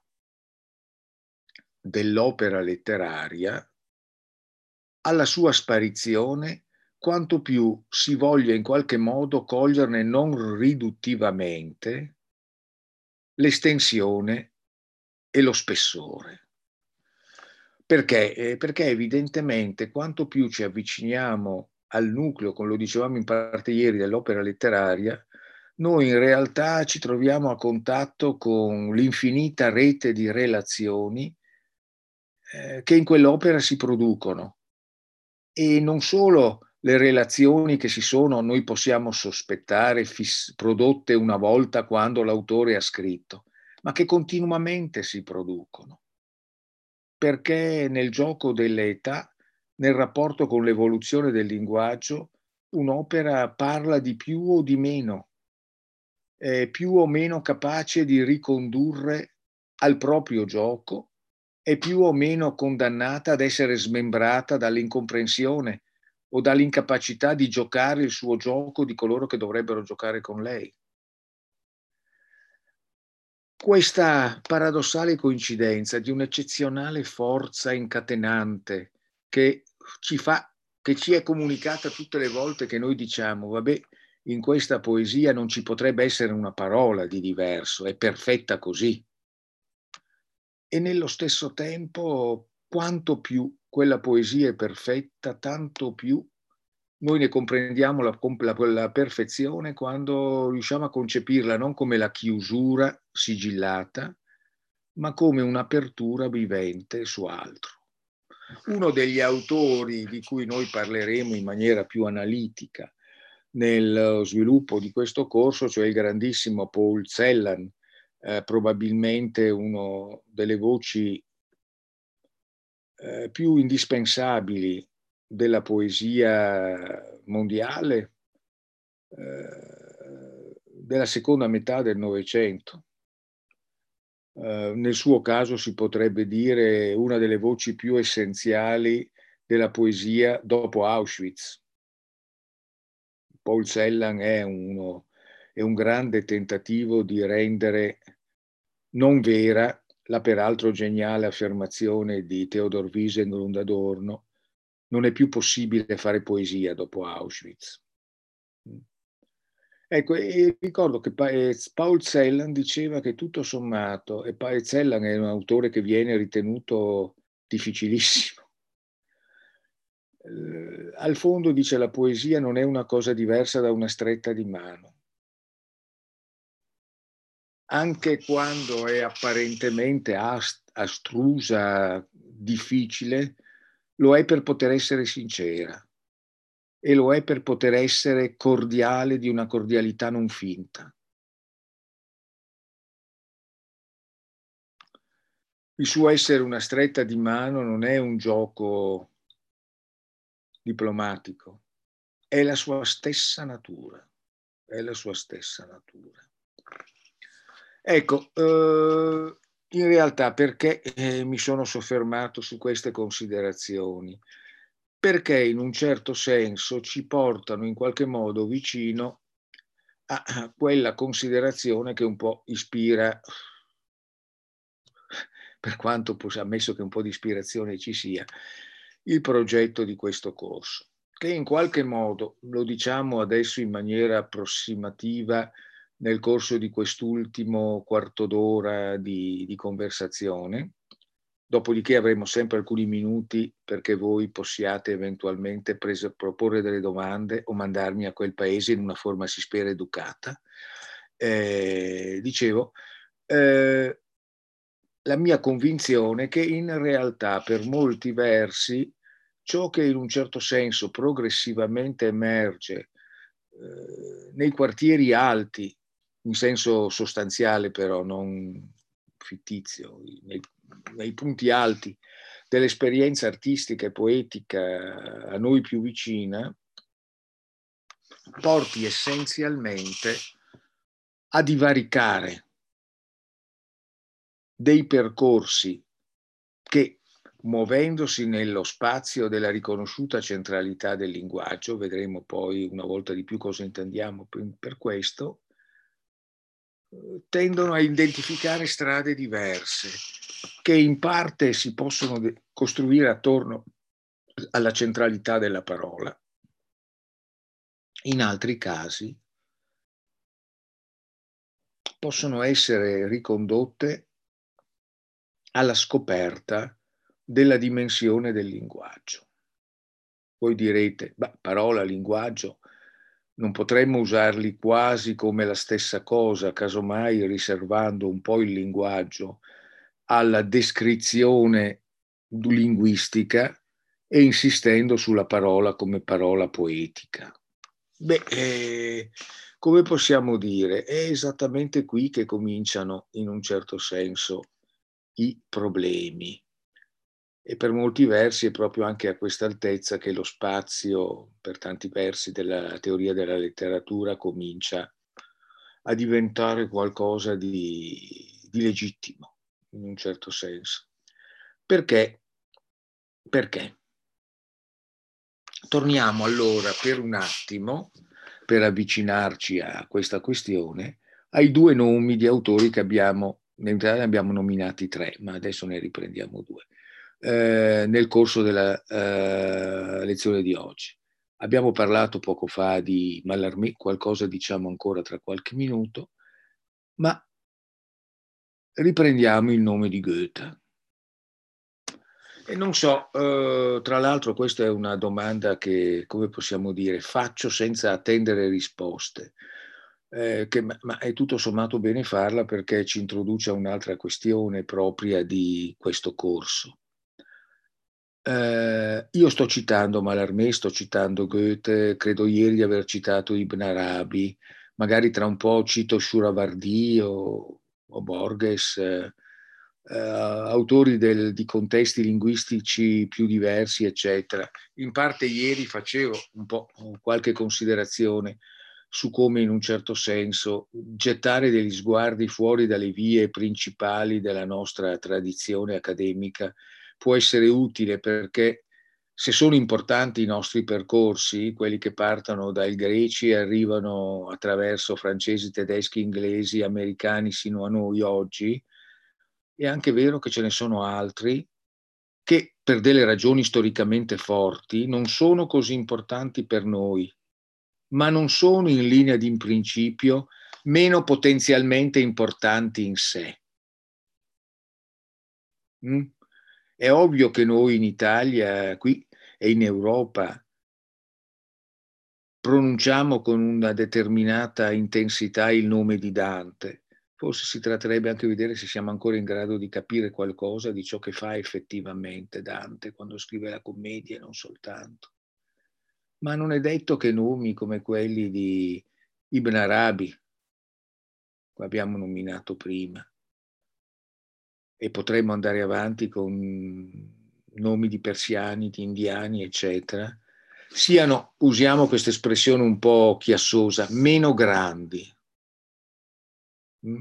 dell'opera letteraria alla sua sparizione, quanto più si voglia in qualche modo coglierne non riduttivamente l'estensione e lo spessore. Perché? Eh, perché evidentemente quanto più ci avviciniamo al nucleo, come lo dicevamo in parte ieri, dell'opera letteraria, noi in realtà ci troviamo a contatto con l'infinita rete di relazioni eh, che in quell'opera si producono. E non solo le relazioni che si sono, noi possiamo sospettare, fis- prodotte una volta quando l'autore ha scritto, ma che continuamente si producono. Perché nel gioco delle età, nel rapporto con l'evoluzione del linguaggio, un'opera parla di più o di meno, è più o meno capace di ricondurre al proprio gioco, è più o meno condannata ad essere smembrata dall'incomprensione o dall'incapacità di giocare il suo gioco di coloro che dovrebbero giocare con lei. Questa paradossale coincidenza di un'eccezionale forza incatenante che ci fa, che ci è comunicata tutte le volte che noi diciamo, vabbè, in questa poesia non ci potrebbe essere una parola di diverso, è perfetta così. E nello stesso tempo, quanto più quella poesia è perfetta, tanto più noi ne comprendiamo la, la, la perfezione quando riusciamo a concepirla non come la chiusura sigillata, ma come un'apertura vivente su altro. Uno degli autori di cui noi parleremo in maniera più analitica nel sviluppo di questo corso, cioè il grandissimo Paul Celan, eh, probabilmente una delle voci eh, più indispensabili della poesia mondiale eh, della seconda metà del Novecento. Eh, nel suo caso si potrebbe dire una delle voci più essenziali della poesia dopo Auschwitz. Paul Celan è, uno, è un grande tentativo di rendere non vera la peraltro geniale affermazione di Theodor Wiesengrund Adorno: non è più possibile fare poesia dopo Auschwitz. Ecco, e ricordo che Paul Celan diceva che tutto sommato, e Paul Celan è un autore che viene ritenuto difficilissimo, eh, al fondo dice la poesia non è una cosa diversa da una stretta di mano. Anche quando è apparentemente ast- astrusa, difficile, lo è per poter essere sincera e lo è per poter essere cordiale di una cordialità non finta. Il suo essere una stretta di mano non è un gioco diplomatico, è la sua stessa natura, è la sua stessa natura. Ecco, eh, in realtà perché eh, mi sono soffermato su queste considerazioni? Perché in un certo senso ci portano in qualche modo vicino a, a quella considerazione che un po' ispira, per quanto ammesso che un po' di ispirazione ci sia, il progetto di questo corso, che in qualche modo, lo diciamo adesso in maniera approssimativa nel corso di quest'ultimo quarto d'ora di, di conversazione, dopodiché avremo sempre alcuni minuti perché voi possiate eventualmente prese, proporre delle domande o mandarmi a quel paese in una forma, si spera, educata. Eh, dicevo, eh, la mia convinzione è che in realtà per molti versi ciò che in un certo senso progressivamente emerge eh, nei quartieri alti, in senso sostanziale però, non fittizio, nei, nei punti alti dell'esperienza artistica e poetica a noi più vicina, porti essenzialmente a divaricare dei percorsi che, muovendosi nello spazio della riconosciuta centralità del linguaggio, vedremo poi una volta di più cosa intendiamo per, per questo, tendono a identificare strade diverse che in parte si possono costruire attorno alla centralità della parola, in altri casi possono essere ricondotte alla scoperta della dimensione del linguaggio. Voi direte, beh, parola, linguaggio, non potremmo usarli quasi come la stessa cosa, casomai riservando un po' il linguaggio alla descrizione linguistica e insistendo sulla parola come parola poetica. Beh, eh, come possiamo dire, è esattamente qui che cominciano, in un certo senso, i problemi. E per molti versi è proprio anche a questa altezza che lo spazio, per tanti versi della teoria della letteratura, comincia a diventare qualcosa di, di legittimo, in un certo senso. Perché? Perché? Torniamo allora per un attimo, per avvicinarci a questa questione, ai due nomi di autori che abbiamo, in realtà ne abbiamo nominati tre, ma adesso ne riprendiamo due. Eh, nel corso della eh, lezione di oggi. Abbiamo parlato poco fa di Mallarmé, qualcosa diciamo ancora tra qualche minuto, ma riprendiamo il nome di Goethe. E non so, eh, tra l'altro questa è una domanda che, come possiamo dire, faccio senza attendere risposte, eh, che, ma è tutto sommato bene farla perché ci introduce a un'altra questione propria di questo corso. Eh, io sto citando Mallarmé, sto citando Goethe, credo ieri di aver citato Ibn Arabi, magari tra un po' cito Suravardi o, o Borges, eh, eh, autori del, di contesti linguistici più diversi, eccetera. In parte ieri facevo un po' qualche considerazione su come in un certo senso gettare degli sguardi fuori dalle vie principali della nostra tradizione accademica può essere utile, perché se sono importanti i nostri percorsi, quelli che partono dai greci e arrivano attraverso francesi, tedeschi, inglesi, americani sino a noi oggi, è anche vero che ce ne sono altri che per delle ragioni storicamente forti non sono così importanti per noi, ma non sono in linea di principio meno potenzialmente importanti in sé. Mm? È ovvio che noi in Italia, qui e in Europa, pronunciamo con una determinata intensità il nome di Dante. Forse si tratterebbe anche di vedere se siamo ancora in grado di capire qualcosa di ciò che fa effettivamente Dante quando scrive la commedia e non soltanto. Ma non è detto che nomi come quelli di Ibn Arabi, che abbiamo nominato prima, e potremmo andare avanti con nomi di persiani, di indiani, eccetera, siano, usiamo questa espressione un po' chiassosa, meno grandi. Mm?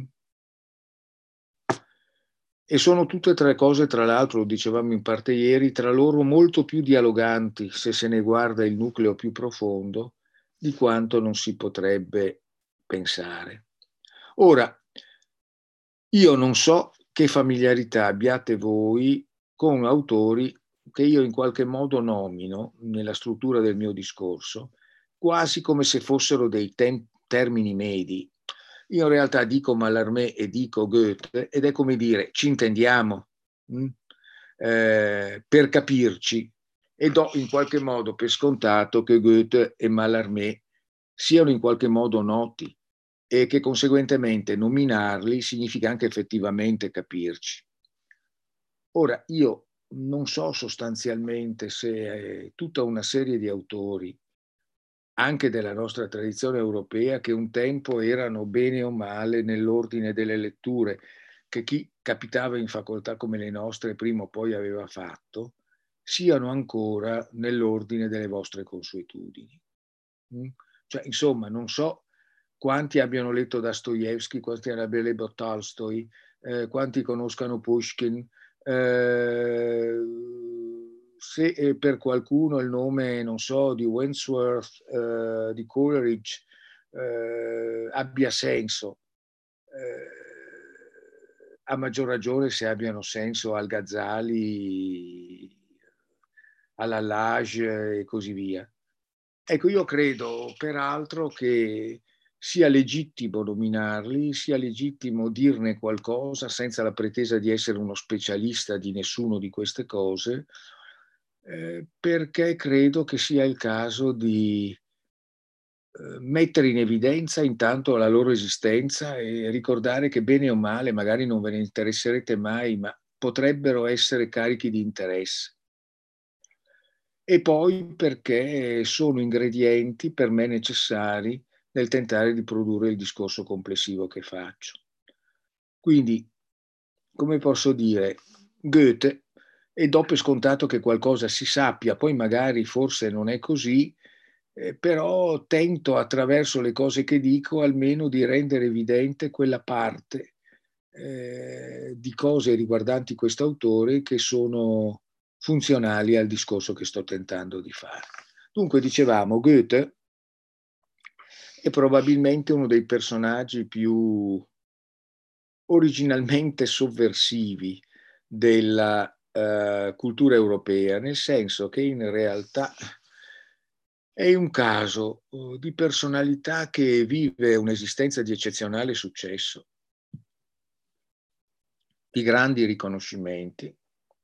E sono tutte e tre cose, tra l'altro, lo dicevamo in parte ieri, tra loro molto più dialoganti, se se ne guarda il nucleo più profondo, di quanto non si potrebbe pensare. Ora, io non so che familiarità abbiate voi con autori che io in qualche modo nomino nella struttura del mio discorso, quasi come se fossero dei tem- termini medi. Io in realtà dico Mallarmé e dico Goethe ed è come dire ci intendiamo, mh? Eh, per capirci, e do in qualche modo per scontato che Goethe e Mallarmé siano in qualche modo noti e che conseguentemente nominarli significa anche effettivamente capirci. Ora, io non so sostanzialmente se eh, tutta una serie di autori, anche della nostra tradizione europea, che un tempo erano bene o male nell'ordine delle letture, che chi capitava in facoltà come le nostre prima o poi aveva fatto, siano ancora nell'ordine delle vostre consuetudini. Cioè, insomma, non so quanti abbiano letto Dostoevsky, quanti abbiano letto Tolstoi, eh, quanti conoscano Pushkin, eh, se eh, per qualcuno il nome, non so, di Wordsworth, eh, di Coleridge, eh, abbia senso. Eh, a maggior ragione se abbiano senso al Ghazali, all'Allage e così via. Ecco, io credo peraltro che sia legittimo nominarli, sia legittimo dirne qualcosa senza la pretesa di essere uno specialista di nessuno di queste cose, eh, perché credo che sia il caso di eh, mettere in evidenza intanto la loro esistenza e ricordare che bene o male, magari non ve ne interesserete mai, ma potrebbero essere carichi di interesse. E poi perché sono ingredienti per me necessari nel tentare di produrre il discorso complessivo che faccio. Quindi, come posso dire, Goethe, e do per scontato che qualcosa si sappia, poi magari forse non è così, eh, però tento attraverso le cose che dico almeno di rendere evidente quella parte eh, di cose riguardanti questo autore che sono funzionali al discorso che sto tentando di fare. Dunque, dicevamo, Goethe è probabilmente uno dei personaggi più originalmente sovversivi della uh, cultura europea, nel senso che in realtà è un caso uh, di personalità che vive un'esistenza di eccezionale successo, di grandi riconoscimenti,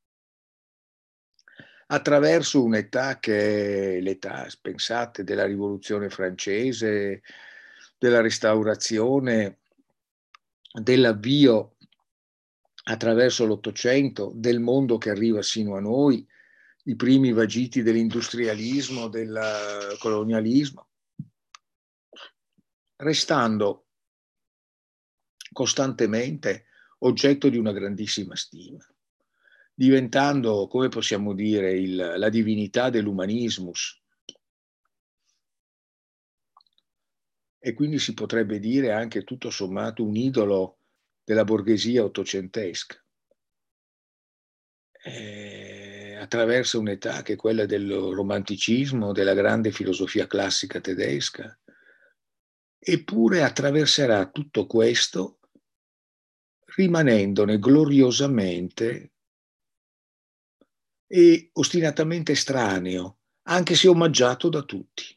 attraverso un'età che è l'età, pensate, della Rivoluzione francese, della Restaurazione, dell'avvio attraverso l'Ottocento del mondo che arriva sino a noi, i primi vagiti dell'industrialismo, del colonialismo, restando costantemente oggetto di una grandissima stima, diventando, come possiamo dire, il, la divinità dell'umanismus. E quindi si potrebbe dire anche tutto sommato un idolo della borghesia ottocentesca, eh, attraverso un'età che è quella del romanticismo, della grande filosofia classica tedesca. Eppure attraverserà tutto questo rimanendone gloriosamente e ostinatamente estraneo, anche se omaggiato da tutti.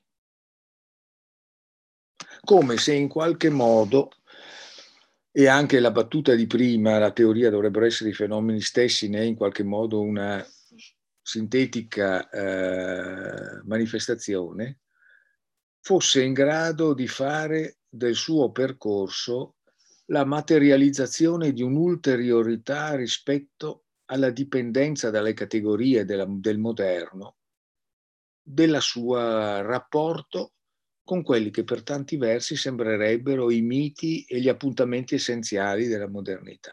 Come se in qualche modo, e anche la battuta di prima, la teoria dovrebbero essere i fenomeni stessi, ne è in qualche modo una sintetica eh, manifestazione, fosse in grado di fare del suo percorso la materializzazione di un'ulteriorità rispetto alla dipendenza dalle categorie della, del moderno, della sua rapporto con quelli che per tanti versi sembrerebbero i miti e gli appuntamenti essenziali della modernità.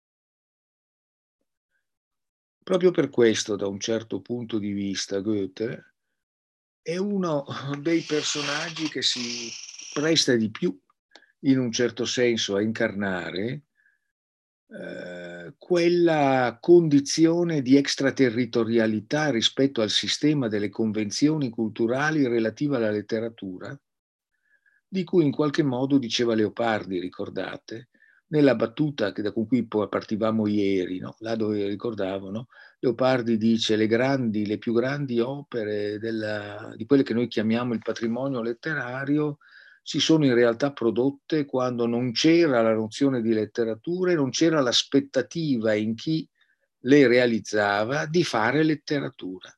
Proprio per questo, da un certo punto di vista, Goethe è uno dei personaggi che si presta di più, in un certo senso, a incarnare eh, quella condizione di extraterritorialità rispetto al sistema delle convenzioni culturali relative alla letteratura, di cui in qualche modo diceva Leopardi, ricordate, nella battuta che da con cui partivamo ieri, no? Là dove ricordavano, Leopardi dice le grandi, le più grandi opere della, di quelle che noi chiamiamo il patrimonio letterario si sono in realtà prodotte quando non c'era la nozione di letteratura e non c'era l'aspettativa in chi le realizzava di fare letteratura.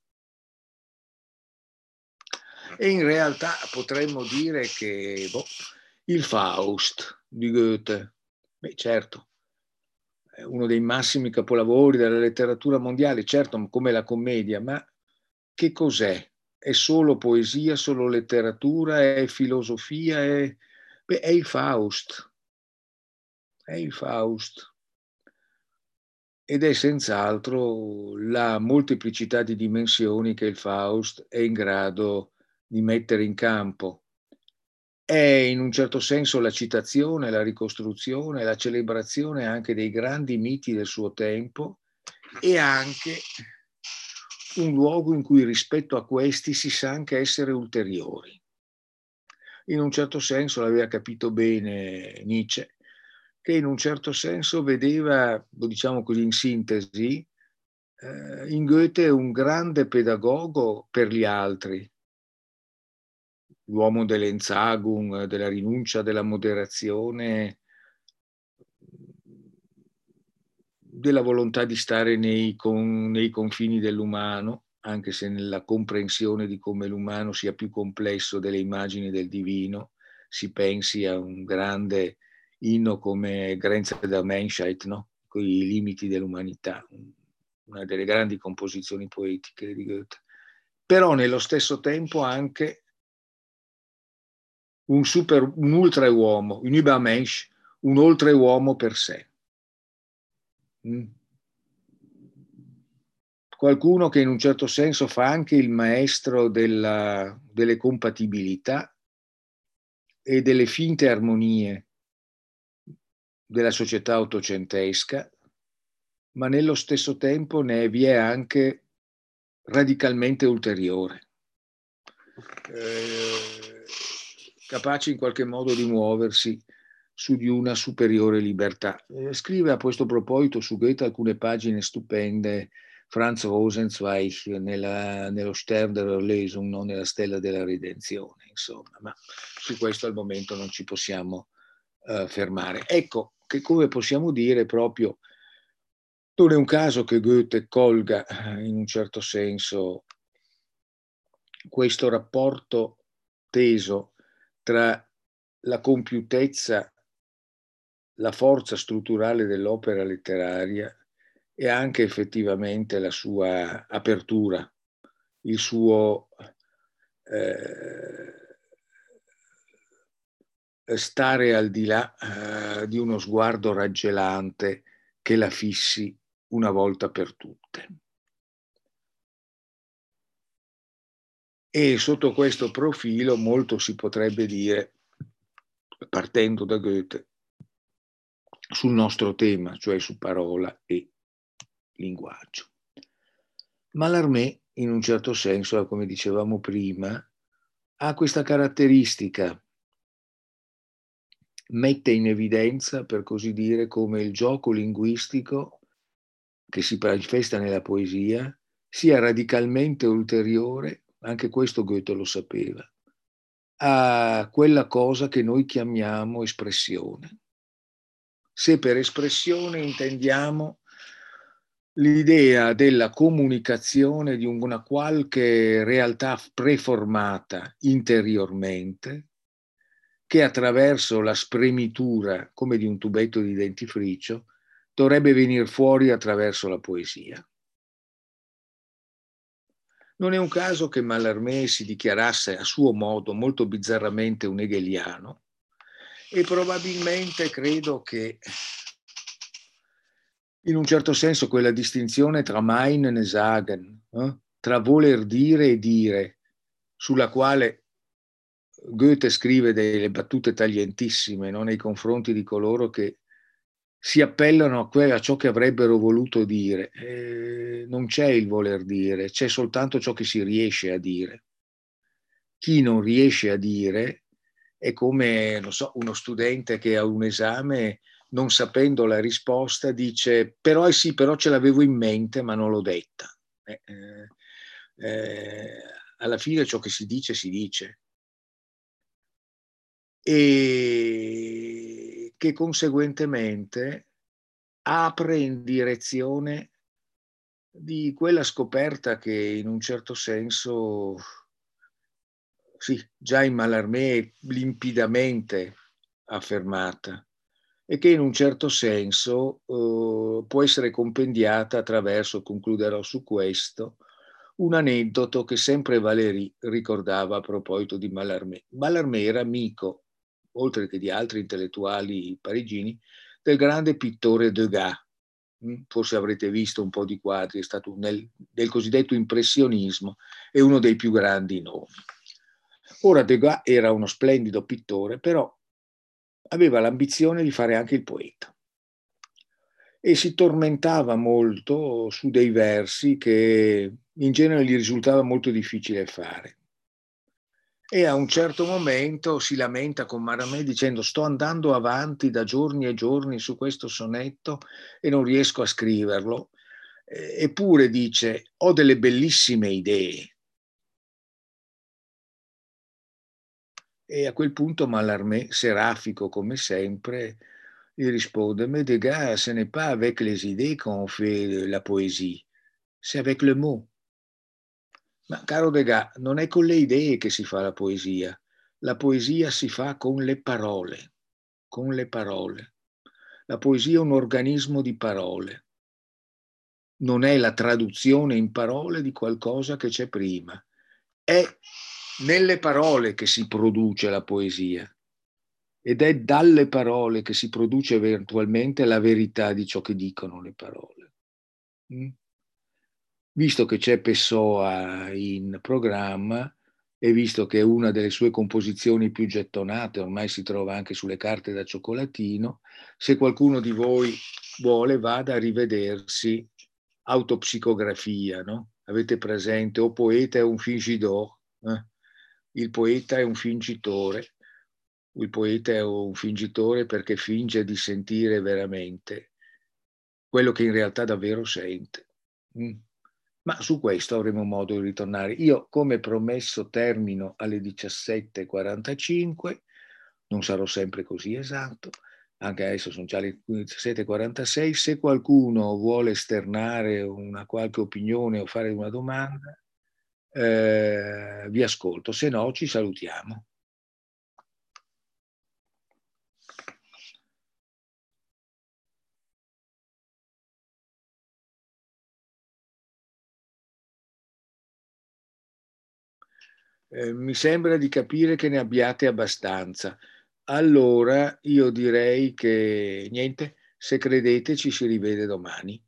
E in realtà potremmo dire che boh, il Faust di Goethe, beh certo, è uno dei massimi capolavori della letteratura mondiale, certo come la commedia, ma che cos'è? È solo poesia, solo letteratura, è filosofia, è, beh, è il Faust, è il Faust. Ed è senz'altro la molteplicità di dimensioni che il Faust è in grado di mettere in campo. è in un certo senso la citazione, la ricostruzione, la celebrazione anche dei grandi miti del suo tempo e anche un luogo in cui rispetto a questi si sa anche essere ulteriori. In un certo senso l'aveva capito bene Nietzsche, che in un certo senso vedeva, lo diciamo così in sintesi, eh, in Goethe un grande pedagogo per gli altri, l'uomo dell'Entsagung, della rinuncia, della moderazione, della volontà di stare nei, con, nei confini dell'umano, anche se nella comprensione di come l'umano sia più complesso delle immagini del divino, si pensi a un grande inno come Grenze der Menschheit, no? Con i limiti dell'umanità, una delle grandi composizioni poetiche di Goethe. Però nello stesso tempo anche un super, un ultrauomo, un Übermensch, un oltreuomo per sé. Mm. Qualcuno che in un certo senso fa anche il maestro della, delle compatibilità e delle finte armonie della società ottocentesca, ma nello stesso tempo ne vi è anche radicalmente ulteriore, eh, capace in qualche modo di muoversi su di una superiore libertà. Eh, scrive a questo proposito su Goethe alcune pagine stupende Franz Rosenzweig nella, nello Stern der Erlösung, non nella Stella della Redenzione, insomma, ma su questo al momento non ci possiamo uh, fermare. Ecco che, come possiamo dire, proprio non è un caso che Goethe colga in un certo senso questo rapporto teso tra la compiutezza, la forza strutturale dell'opera letteraria e anche effettivamente la sua apertura, il suo eh, stare al di là eh, di uno sguardo raggelante che la fissi una volta per tutte. E sotto questo profilo molto si potrebbe dire, partendo da Goethe, sul nostro tema, cioè su parola e linguaggio. Mallarmé, in un certo senso, come dicevamo prima, ha questa caratteristica, mette in evidenza, per così dire, come il gioco linguistico che si manifesta nella poesia sia radicalmente ulteriore, anche questo Goethe lo sapeva, a quella cosa che noi chiamiamo espressione. Se per espressione intendiamo l'idea della comunicazione di una qualche realtà preformata interiormente, che attraverso la spremitura, come di un tubetto di dentifricio, dovrebbe venire fuori attraverso la poesia. Non è un caso che Mallarmé si dichiarasse a suo modo molto bizzarramente un hegeliano, e probabilmente credo che in un certo senso quella distinzione tra meinen e sagen, eh? tra voler dire e dire, sulla quale Goethe scrive delle battute taglientissime, no? Nei confronti di coloro che si appellano a, que- a ciò che avrebbero voluto dire. Eh, non c'è il voler dire, c'è soltanto ciò che si riesce a dire. Chi non riesce a dire è come, non so, uno studente che a un esame, non sapendo la risposta, dice però eh sì, però ce l'avevo in mente ma non l'ho detta. Eh, eh, eh, alla fine ciò che si dice si dice. E che conseguentemente apre in direzione di quella scoperta che in un certo senso, sì, già in Mallarmé è limpidamente affermata e che in un certo senso eh, può essere compendiata attraverso, concluderò su questo, un aneddoto che sempre Valéry ricordava a proposito di Mallarmé. Mallarmé era amico, oltre che di altri intellettuali parigini, del grande pittore Degas. Forse avrete visto un po' di quadri, è stato nel, del cosiddetto impressionismo, è uno dei più grandi nomi. Ora Degas era uno splendido pittore, però aveva l'ambizione di fare anche il poeta e si tormentava molto su dei versi che in genere gli risultava molto difficile fare. E a un certo momento si lamenta con Maramè dicendo: sto andando avanti da giorni e giorni su questo sonetto e non riesco a scriverlo. Eppure dice: ho delle bellissime idee. E a quel punto Mallarmé, serafico come sempre, gli risponde: mais Degas, ce n'est pas avec les idées qu'on fait la poésie, c'est avec le mot. Ma caro Degas, non è con le idee che si fa la poesia. La poesia si fa con le parole, con le parole. La poesia è un organismo di parole. Non è la traduzione in parole di qualcosa che c'è prima. È nelle parole che si produce la poesia ed è dalle parole che si produce eventualmente la verità di ciò che dicono le parole. Mm? Visto che c'è Pessoa in programma e visto che è una delle sue composizioni più gettonate, ormai si trova anche sulle carte da cioccolatino, se qualcuno di voi vuole vada a rivedersi Autopsicografia, no? Avete presente? O poeta è un fingidor, eh? Il poeta è un fingitore, il poeta è un fingitore perché finge di sentire veramente quello che in realtà davvero sente. Mm. Ma su questo avremo modo di ritornare. Io, come promesso, termino alle diciassette e quarantacinque, non sarò sempre così esatto, anche adesso sono già le diciassette e quarantasei. Se qualcuno vuole esternare una qualche opinione o fare una domanda, eh, vi ascolto, se no ci salutiamo. Eh, mi sembra di capire che ne abbiate abbastanza. Allora io direi che niente, se credete ci si rivede domani.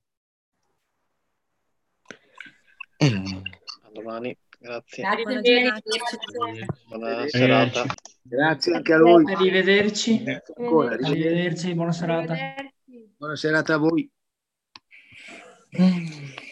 A domani, grazie. Arrivederci. Buona serata. Grazie anche a voi. Arrivederci. Ancora, Arrivederci, buona serata. Buona serata a voi.